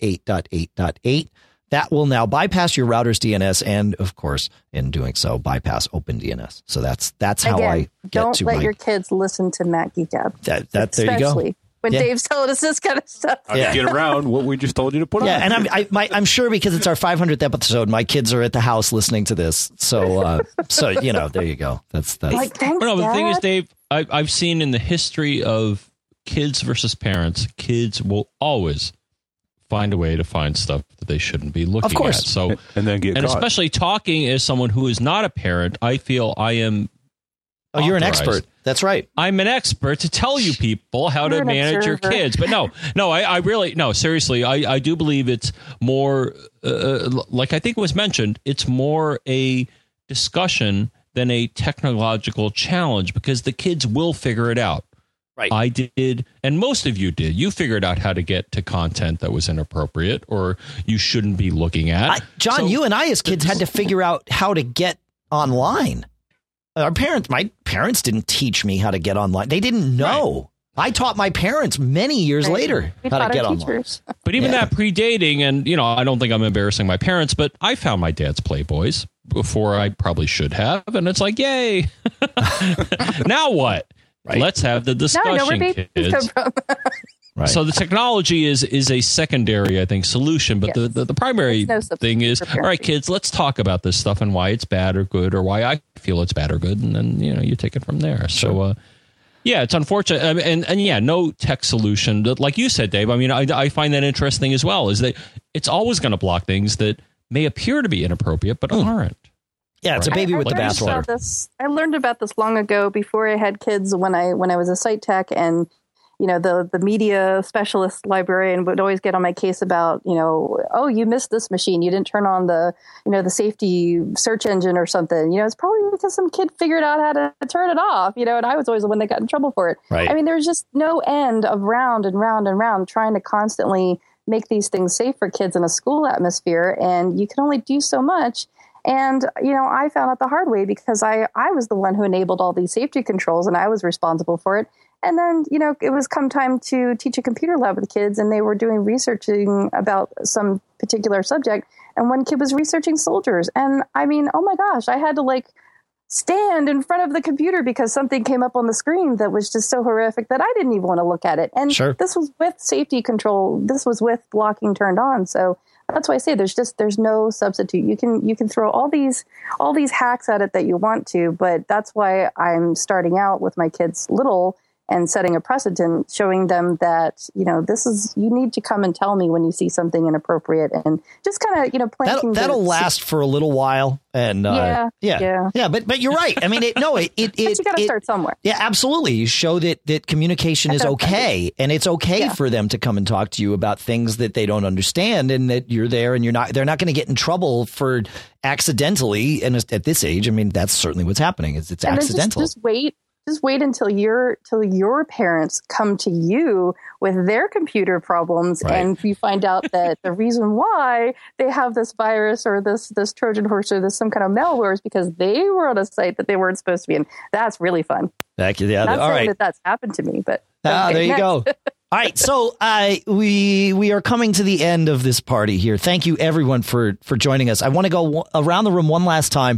8.8.8.8, that will now bypass your router's DNS, and of course, in doing so, bypass OpenDNS. So that's how I get to. Don't let your kids listen to Mac Geek Gab. There you go. When Dave's telling us this kind of stuff. Get around what we just told you to put on. Yeah, and I'm sure because it's our 500th episode, my kids are at the house listening to this. So there you go. That's like, thanks, no, the Dad. thing is, Dave, I've seen in the history of kids versus parents, kids will always find a way to find stuff that they shouldn't be looking of course. at. So and then get caught. Especially talking as someone who is not a parent, I feel I am. Oh, you're an expert. That's right. I'm an expert to tell you people how to manage your kids. But I really, seriously, I do believe it's more, like I think it was mentioned, it's more a discussion than a technological challenge because the kids will figure it out. Right. I did, and most of you did. You figured out how to get to content that was inappropriate or you shouldn't be looking at. John, you and I as kids had to figure out how to get online. My parents didn't teach me how to get online. They didn't know. Right. I taught my parents many years later how to get online. But even that predating, and I don't think I'm embarrassing my parents, but I found my dad's Playboys before I probably should have, and it's like, yay! Now what? Right. Let's have the discussion, kids. Right. So the technology is a secondary, I think, solution, but the primary thing is, all right, kids, let's talk about this stuff and why it's bad or good, or why I feel it's bad or good, and then you take it from there. Sure. So, it's unfortunate, and no tech solution, like you said, Dave. I mean, I find that interesting as well. Is that it's always going to block things that may appear to be inappropriate but aren't. Yeah, it's a baby with the bathwater. I learned about this long ago before I had kids when I was a site tech, and the media specialist librarian would always get on my case about, oh, you missed this machine. You didn't turn on the safety search engine or something. It's probably because some kid figured out how to turn it off, and I was always the one that got in trouble for it. Right. I mean, there's just no end of round and round and round trying to constantly make these things safe for kids in a school atmosphere. And you can only do so much. And, I found out the hard way because I was the one who enabled all these safety controls and I was responsible for it. And then, it was come time to teach a computer lab with the kids and they were doing researching about some particular subject. And one kid was researching soldiers. And I mean, oh my gosh, I had to stand in front of the computer because something came up on the screen that was just so horrific that I didn't even want to look at it. And This was with safety control. This was with blocking turned on. So that's why I say there's no substitute. You can throw all these hacks at it that you want to, but that's why I'm starting out with my kids little and setting a precedent, showing them that, you need to come and tell me when you see something inappropriate and just kind of, planting. That'll last for a little while. And yeah. But you're right. I mean, but you got to start somewhere. Yeah, absolutely. You show that communication is okay, and it's okay for them to come and talk to you about things that they don't understand, and that you're there, and they're not going to get in trouble for accidentally. And at this age, I mean, that's certainly what's happening. It's and accidental. Just wait until your parents come to you with their computer problems, and you find out that the reason why they have this virus or this Trojan horse or this some kind of malware is because they were on a site that they weren't supposed to be in. That's really fun. Not saying that that's happened to me, but there you go. All right, so we are coming to the end of this party here. Thank you, everyone, for joining us. I want to go around the room one last time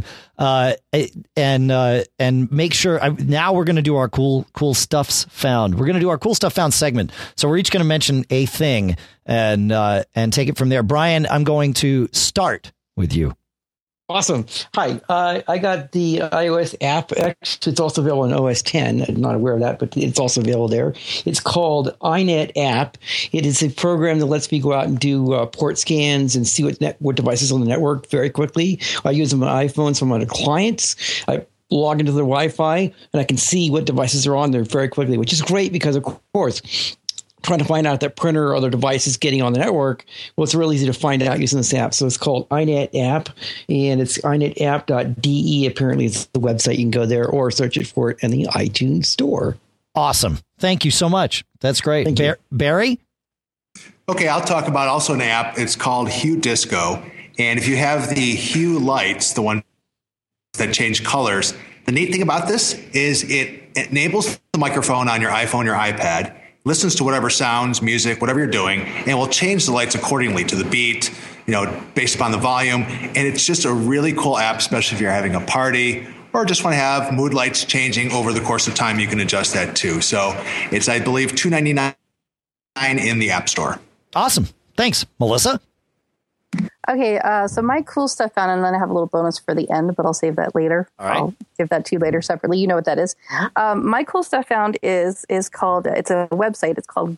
and make sure. Now we're going to do our cool stuffs found. We're going to do our cool stuff found segment. So we're each going to mention a thing and take it from there. Brian, I'm going to start with you. Awesome. Hi, I got the iOS app X. It's also available on OS 10. I'm not aware of that, but it's also available there. It's called iNet App. It is a program that lets me go out and do port scans and see what devices on the network very quickly. I use them on iPhones from other clients. I log into their Wi-Fi, and I can see what devices are on there very quickly, which is great because, of course, trying to find out if that printer or other device is getting on the network, well, it's really easy to find out using this app. So it's called iNet App, and it's inetapp.de. Apparently, it's the website. You can go there or search it for it in the iTunes store. Awesome. Thank you so much. That's great. Barry? Okay, I'll talk about also an app. It's called Hue Disco. And if you have the Hue lights, the one that change colors, the neat thing about this is it enables the microphone on your iPhone, your iPad, listens to whatever sounds, music, whatever you're doing, and will change the lights accordingly to the beat, based upon the volume. And it's just a really cool app, especially if you're having a party or just want to have mood lights changing over the course of time. You can adjust that too. So it's, I believe, $2.99 in the App Store. Awesome. Thanks. Melissa? Okay, so my cool stuff found, and then I have a little bonus for the end, but I'll save that later. All right. I'll give that to you later separately. You know what that is. My cool stuff found is called, it's a website. It's called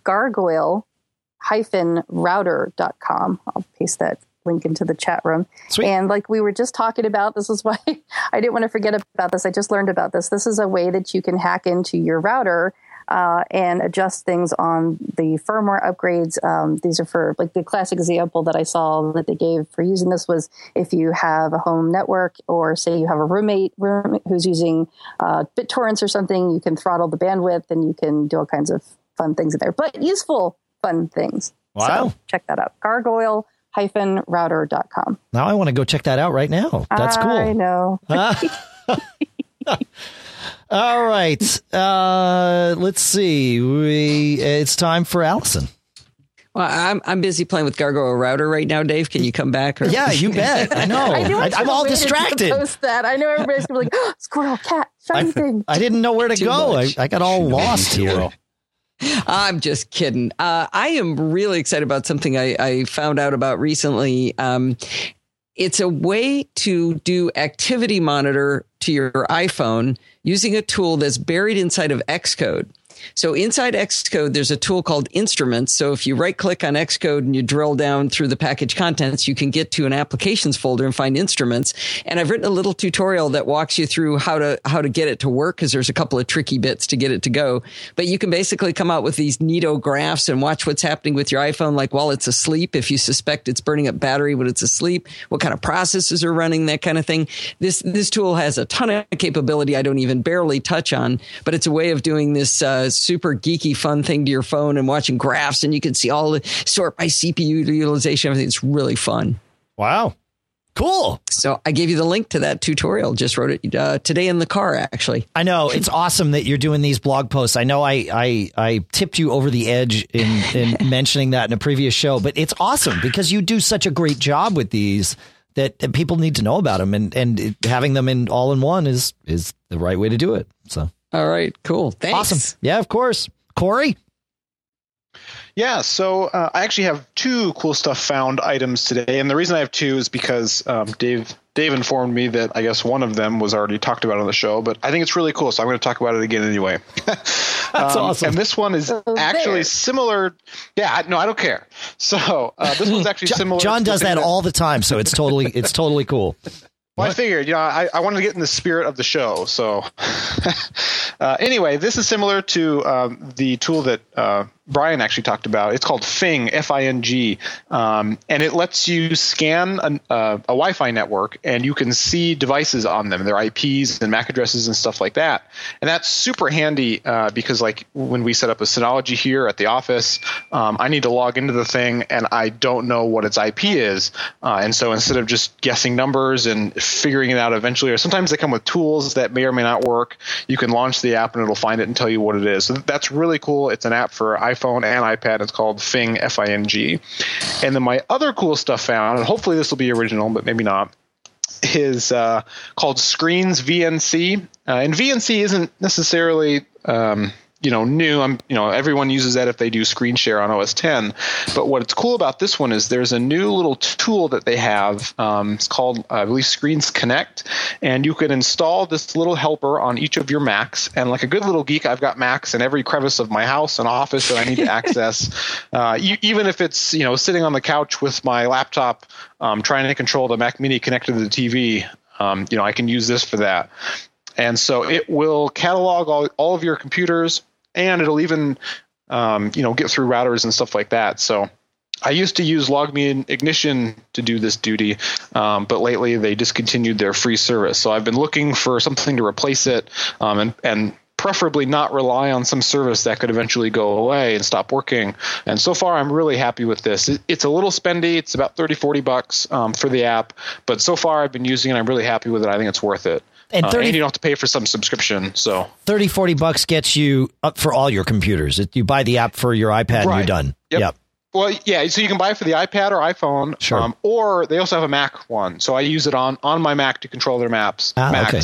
gargoyle-router.com. I'll paste that link into the chat room. Sweet. And like we were just talking about, this is why I didn't want to forget about this. I just learned about this. This is a way that you can hack into your router and adjust things on the firmware upgrades. These are for, like, the classic example that I saw that they gave for using this was if you have a home network, or say you have a roommate who's using BitTorrents or something, you can throttle the bandwidth and you can do all kinds of fun things in there, but useful, fun things. Wow. So check that out. Gargoyle-router.com. Now I want to go check that out right now. That's cool. I know. All right. Let's see. It's time for Allison. Well, I'm busy playing with Gargoyle Router right now, Dave. Can you come back? Yeah, you bet. I know. I'm all distracted. Post that. I know everybody's going to be like, oh, squirrel, cat, shiny thing. I didn't know where to go. I got all lost here. I'm just kidding. I am really excited about something I found out about recently. It's a way to do activity monitor to your iPhone using a tool that's buried inside of Xcode. So inside Xcode, there's a tool called Instruments. So if you right click on Xcode and you drill down through the package contents, you can get to an applications folder and find Instruments. And I've written a little tutorial that walks you through how to get it to work, because there's a couple of tricky bits to get it to go. But you can basically come out with these neato graphs and watch what's happening with your iPhone, like while it's asleep, if you suspect it's burning up battery when it's asleep, what kind of processes are running, that kind of thing. This tool has a ton of capability I don't even barely touch on, but it's a way of doing this super geeky fun thing to your phone and watching graphs, and you can see all the sort by CPU utilization, everything. It's really fun. Wow. Cool. So I gave you the link to that tutorial. Just wrote it today in the car, actually. I know. It's awesome that you're doing these blog posts. I know I tipped you over the edge in mentioning that in a previous show, but it's awesome because you do such a great job with these that people need to know about them, and having them in all in one is the right way to do it. So. All right, cool. Thanks. Awesome. Yeah, of course. Corey? Yeah, so I actually have two cool stuff found items today. And the reason I have two is because Dave informed me that I guess one of them was already talked about on the show, but I think it's really cool, so I'm going to talk about it again anyway. That's awesome. And this one is actually similar. Yeah, no, I don't care. So this one's actually similar. John does that all the time, so it's totally cool. Well, I figured, I wanted to get in the spirit of the show. So anyway, this is similar to the tool that Brian actually talked about. It's called Fing, F-I-N-G, and it lets you scan a Wi-Fi network, and you can see devices on them, their IPs and MAC addresses and stuff like that. And that's super handy because, like, when we set up a Synology here at the office, I need to log into the thing, and I don't know what its IP is. And so instead of just guessing numbers and figuring it out eventually, or sometimes they come with tools that may or may not work, you can launch the app and it'll find it and tell you what it is. So that's really cool. It's an app for iPhone and iPad. It's called Fing, F-I-N-G. And then my other cool stuff found, and hopefully this will be original, but maybe not, is called Screens VNC. And VNC isn't necessarily new. Everyone uses that if they do screen share on OS 10. But what's cool about this one is there's a new little tool that they have. It's called, I believe, Screens Connect. And you can install this little helper on each of your Macs. And like a good little geek, I've got Macs in every crevice of my house and office that I need to access. Even if it's, sitting on the couch with my laptop trying to control the Mac Mini connected to the TV, I can use this for that. And so it will catalog all of your computers, and it'll even, get through routers and stuff like that. So I used to use LogMe Ignition to do this duty, but lately they discontinued their free service. So I've been looking for something to replace it, and preferably not rely on some service that could eventually go away and stop working. And so far, I'm really happy with this. It's a little spendy. It's about $30-$40 for the app, but so far I've been using it. I'm really happy with it. I think it's worth it. And you don't have to pay for some subscription. So $30-$40 gets you up for all your computers. You buy the app for your iPad and you're done. Yep. Well, yeah. So you can buy it for the iPad or iPhone. Sure. Or they also have a Mac one. So I use it on my Mac to control their Macs. Okay.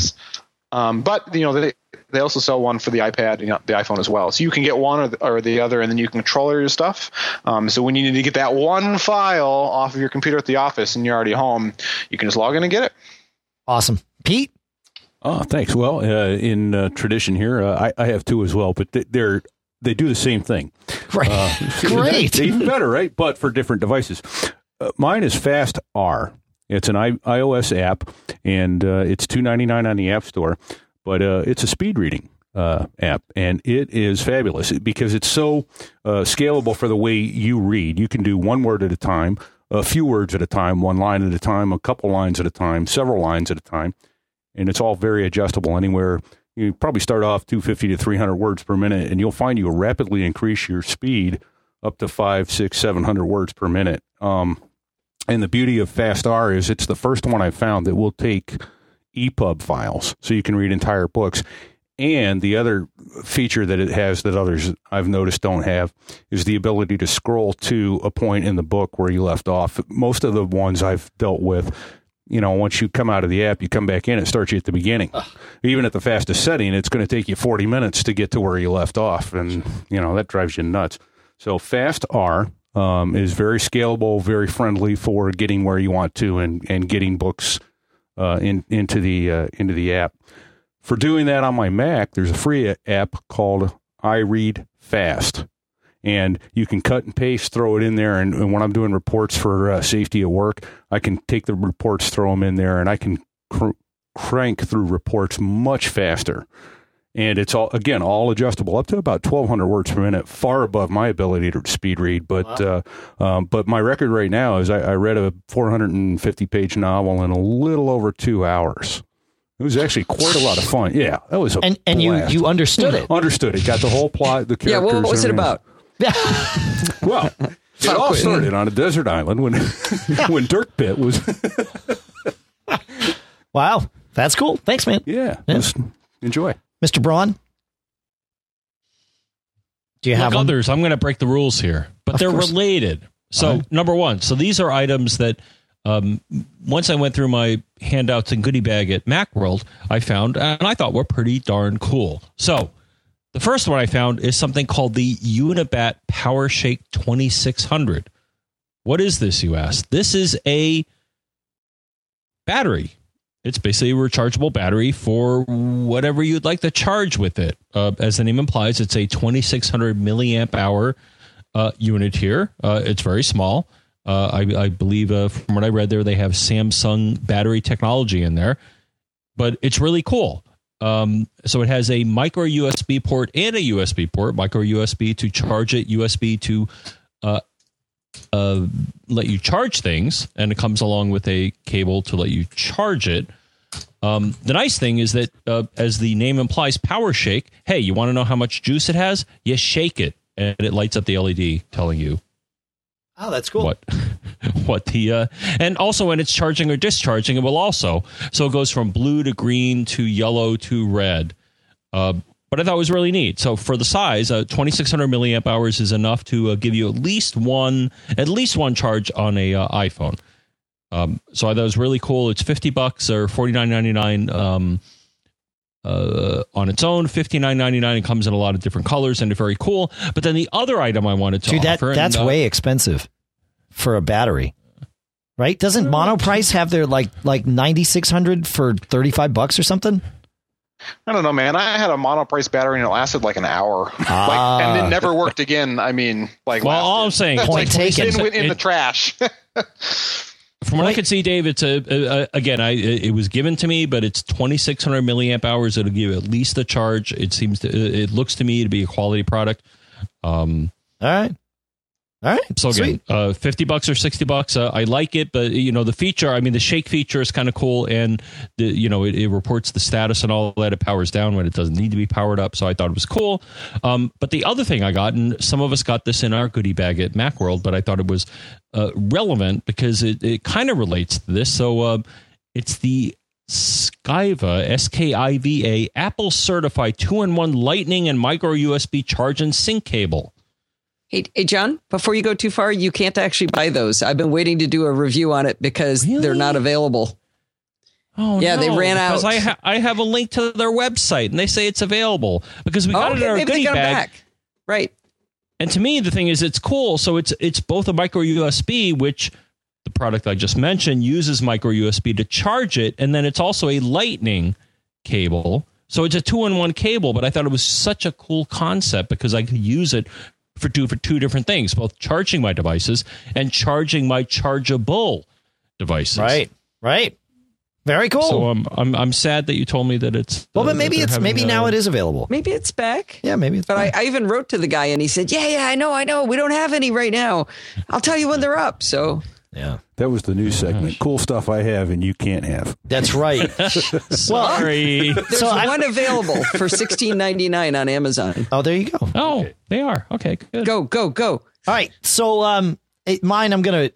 But they also sell one for the iPad and the iPhone as well. So you can get one or the other, and then you can control all your stuff. So when you need to get that one file off of your computer at the office and you're already home, you can just log in and get it. Awesome. Pete? Oh, thanks. Well, in tradition here, I have two as well, but they do the same thing. Right. Great. Even better, right? But for different devices. Mine is FastR. It's an iOS app, and it's $2.99 on the App Store, but it's a speed reading app, and it is fabulous because it's so scalable for the way you read. You can do one word at a time, a few words at a time, one line at a time, a couple lines at a time, several lines at a time. And it's all very adjustable anywhere. You probably start off 250 to 300 words per minute, and you'll find you rapidly increase your speed up to 500, 600, 700 words per minute. And the beauty of FastR is it's the first one I've found that will take EPUB files, so you can read entire books. And the other feature that it has that others I've noticed don't have is the ability to scroll to a point in the book where you left off. Most of the ones I've dealt with, once you come out of the app, you come back in, it starts you at the beginning. Even at the fastest setting, it's going to take you 40 minutes to get to where you left off. And, that drives you nuts. So FastR is very scalable, very friendly for getting where you want to and getting books into the app. For doing that on my Mac, there's a free app called I read fast. And you can cut and paste, throw it in there. And when I'm doing reports for safety at work, I can take the reports, throw them in there, and I can crank through reports much faster. And it's all adjustable up to about 1,200 words per minute, far above my ability to speed read. But but my record right now is I read a 450-page novel in a little over 2 hours. It was actually quite a lot of fun. Yeah, that was a and you understood it. Understood it. Got the whole plot, the characters. Yeah, what was it about? Well, it all started on a desert island when Dirk Pitt was. Wow, that's cool. Thanks, man. Yeah. Enjoy. Mr. Braun? Do you have others? I'm going to break the rules here, but they're related. So, number one, so these are items that once I went through my handouts and goodie bag at Macworld, I found, and I thought were pretty darn cool. So, the first one I found is something called the Unibat PowerShake 2600. What is this, you ask? This is a battery. It's basically a rechargeable battery for whatever you'd like to charge with it. As the name implies, it's a 2600 milliamp hour unit here. It's very small. I believe from what I read there, they have Samsung battery technology in there, but it's really cool. So it has a micro USB port and a USB port, micro USB to charge it, USB to let you charge things, and it comes along with a cable to let you charge it. The nice thing is that, as the name implies, PowerShake, hey, you want to know how much juice it has? You shake it, and it lights up the LED telling you. Oh, that's cool. What the and also when it's charging or discharging, it will also. So it goes from blue to green to yellow to red. But I thought it was really neat. So for the size, 2,600 milliamp hours is enough to give you at least one charge on a iPhone. So I thought it was really cool. It's $50 or $49.99 on its own, $59.99. It comes in a lot of different colors and it's very cool. But then the other item I wanted to offer, that's way expensive for a battery, right? Doesn't Monoprice have their like 9,600 for $35 or something? I don't know, man. I had a Monoprice battery and it lasted like an hour, and it never worked again. I mean, all I'm saying, point taken. In the trash. From what I could see, Dave, it's it was given to me, but it's 2,600 milliamp hours. It'll give at least the charge. It looks to me to be a quality product. All right. So again, $50 or $60. I like it, but the feature. The shake feature is kind of cool, and it reports the status and all that. It powers down when it doesn't need to be powered up. So I thought it was cool. But the other thing I got, and some of us got this in our goodie bag at Macworld, but I thought it was relevant because it kind of relates to this. So it's the Skiva, Skiva, Apple certified 2-in-1 Lightning and micro USB charge and sync cable. Hey, John, before you go too far, you can't actually buy those. I've been waiting to do a review on it because they're not available. Oh, yeah, they ran out. Because I have a link to their website, and they say it's available because we got it in our goodie bag. Back. Right. And to me, the thing is, it's cool. So it's both a micro USB, which the product I just mentioned uses micro USB to charge it, and then it's also a Lightning cable. So it's a 2-in-1 cable, but I thought it was such a cool concept because I could use it for two different things, both charging my devices and charging my chargeable devices. Right. Very cool. So I'm sad that you told me that it's but maybe now it is available. Maybe it's back. Yeah, maybe it's back. I even wrote to the guy and he said, yeah, I know. We don't have any right now. I'll tell you when they're up. So yeah. That was the news segment. Cool stuff I have and you can't have. That's right. Sorry. There's one available for $16.99 on Amazon. Oh, there you go. Oh, okay. They are. Okay, good. Go. All right. So mine, I'm gonna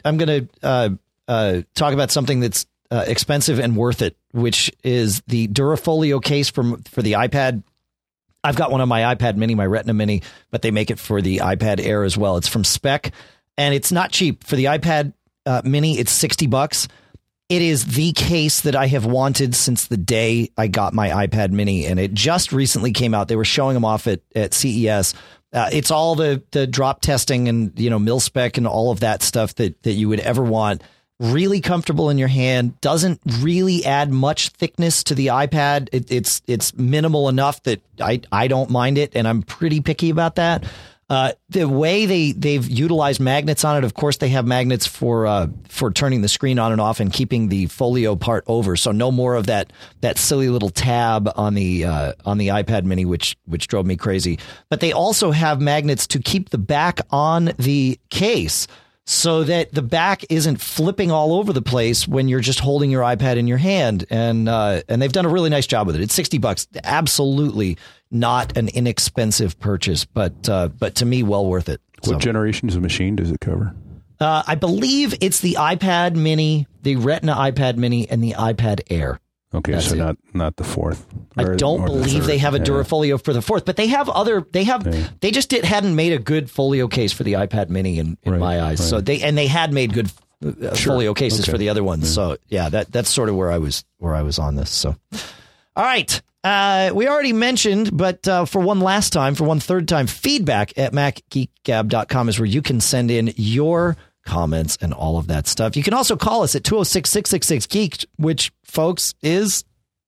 talk about something that's expensive and worth it, which is the Durafolio case for the iPad. I've got one on my iPad Mini, my Retina Mini, but they make it for the iPad Air as well. It's from Spec, and it's not cheap. For the iPad Mini, it's $60. It is the case that I have wanted since the day I got my iPad Mini, and it just recently came out. They were showing them off at CES. It's all the drop testing and mil-spec and all of that stuff that you would ever want. really comfortable in your hand, doesn't really add much thickness to the iPad. It's minimal enough that I don't mind it, and I'm pretty picky about that. The way they've utilized magnets on it, of course, they have magnets for turning the screen on and off and keeping the folio part over. So no more of that silly little tab on the iPad mini, which drove me crazy. But they also have magnets to keep the back on the case so that the back isn't flipping all over the place when you're just holding your iPad in your hand. And they've done a really nice job with it. It's $60. Absolutely not an inexpensive purchase, but to me, well worth it. What generations of machine does it cover? I believe it's the iPad mini, the Retina iPad mini, and the iPad Air. Okay, That's so it. not the fourth. I don't believe they have a Durafolio for the fourth, but they have other. They just hadn't made a good folio case for the iPad mini in my eyes. So they had made good folio cases for the other ones. So yeah, that's sort of where I was on this. So all right. We already mentioned, but for one third time, feedback at MacGeekGab.com is where you can send in your comments and all of that stuff. You can also call us at 206-666-GEEK, which, folks, is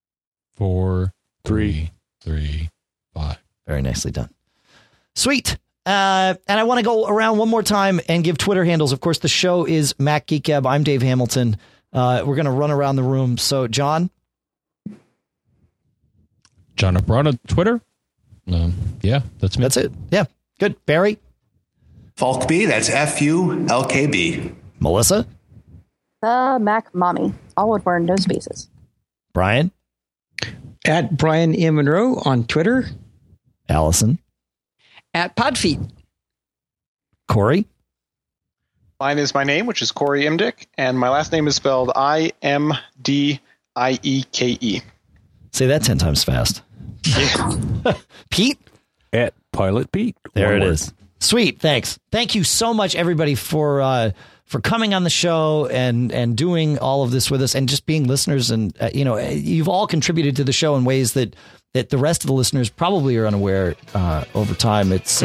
4335. Very nicely done. Sweet. And I want to go around one more time and give Twitter handles. Of course, the show is MacGeekGab. I'm Dave Hamilton. We're going to run around the room. So, John? John Abron on Twitter. Yeah, that's me. That's it. Yeah. Good. Barry? FulkB, that's FULKB. Melissa? The Mac Mommy. All one word, no spaces. Brian? At Brian M. Monroe on Twitter. Allison? At Podfeet. Corey? Mine is my name, which is Corey Imdick, and my last name is spelled IMDIEKE. Say that 10 times fast. Yeah. Pete? At Pilot Pete. There it is. Sweet. Thanks. Thank you so much, everybody, for coming on the show and doing all of this with us and just being listeners. And, you've all contributed to the show in ways that the rest of the listeners probably are unaware over time. It's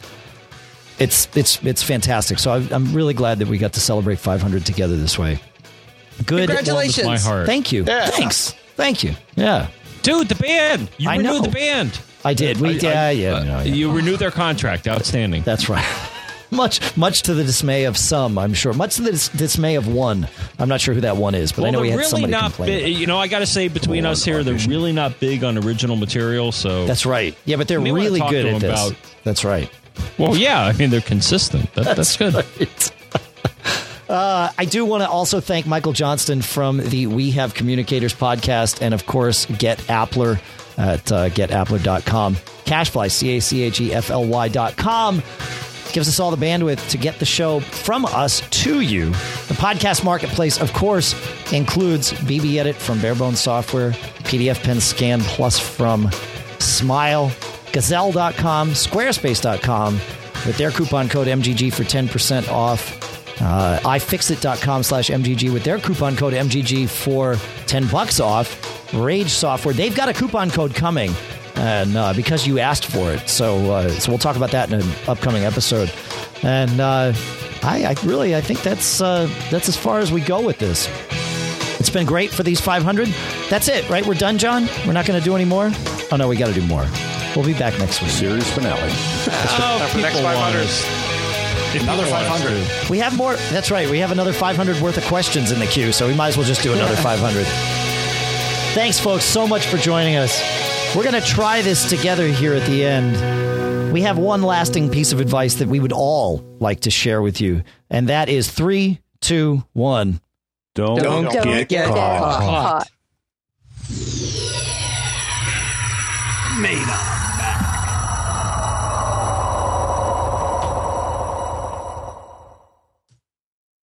fantastic. So I'm really glad that we got to celebrate 500 together this way. Good. Congratulations. My heart. Thank you. Yeah. Thanks. Thank you. Yeah. Dude, the band. You I renewed know. the band. I did. You renewed their contract. Outstanding. That's right. Much to the dismay of some, I'm sure. Much to the dismay of one. I'm not sure who that one is, but I know we had somebody complain. I got to say, between us here, they're really not big on original material. So That's right. Yeah, but they're really good at this. That's right. Well, yeah. I mean, they're consistent. That's good. Right. I do want to also thank Michael Johnston from the We Have Communicators podcast, and of course, Get Appler at getappler.com. Cashfly, CACHEFLY.com. Gives us all the bandwidth to get the show from us to you. The podcast marketplace, of course, includes BB Edit from Barebones Software, PDF Pen Scan Plus from Smile, Gazelle.com, Squarespace.com with their coupon code MGG for 10% off. iFixit.com/MGG with their coupon code MGG for $10 off. Rage Software, they've got a coupon code coming, and because you asked for it, so we'll talk about that in an upcoming episode. And I think that's as far as we go with this. It's been great for these 500. That's it, right? We're done, John. We're not going to do any more. Oh no, we got to do more. We'll be back next week. Series finale. For the next 500. Another 500. We have more. That's right. We have another 500 worth of questions in the queue, so we might as well just do another 500. Thanks, folks, so much for joining us. We're going to try this together here at the end. We have one lasting piece of advice that we would all like to share with you, and that is 3, 2, 1. Don't get caught. caught. Made up.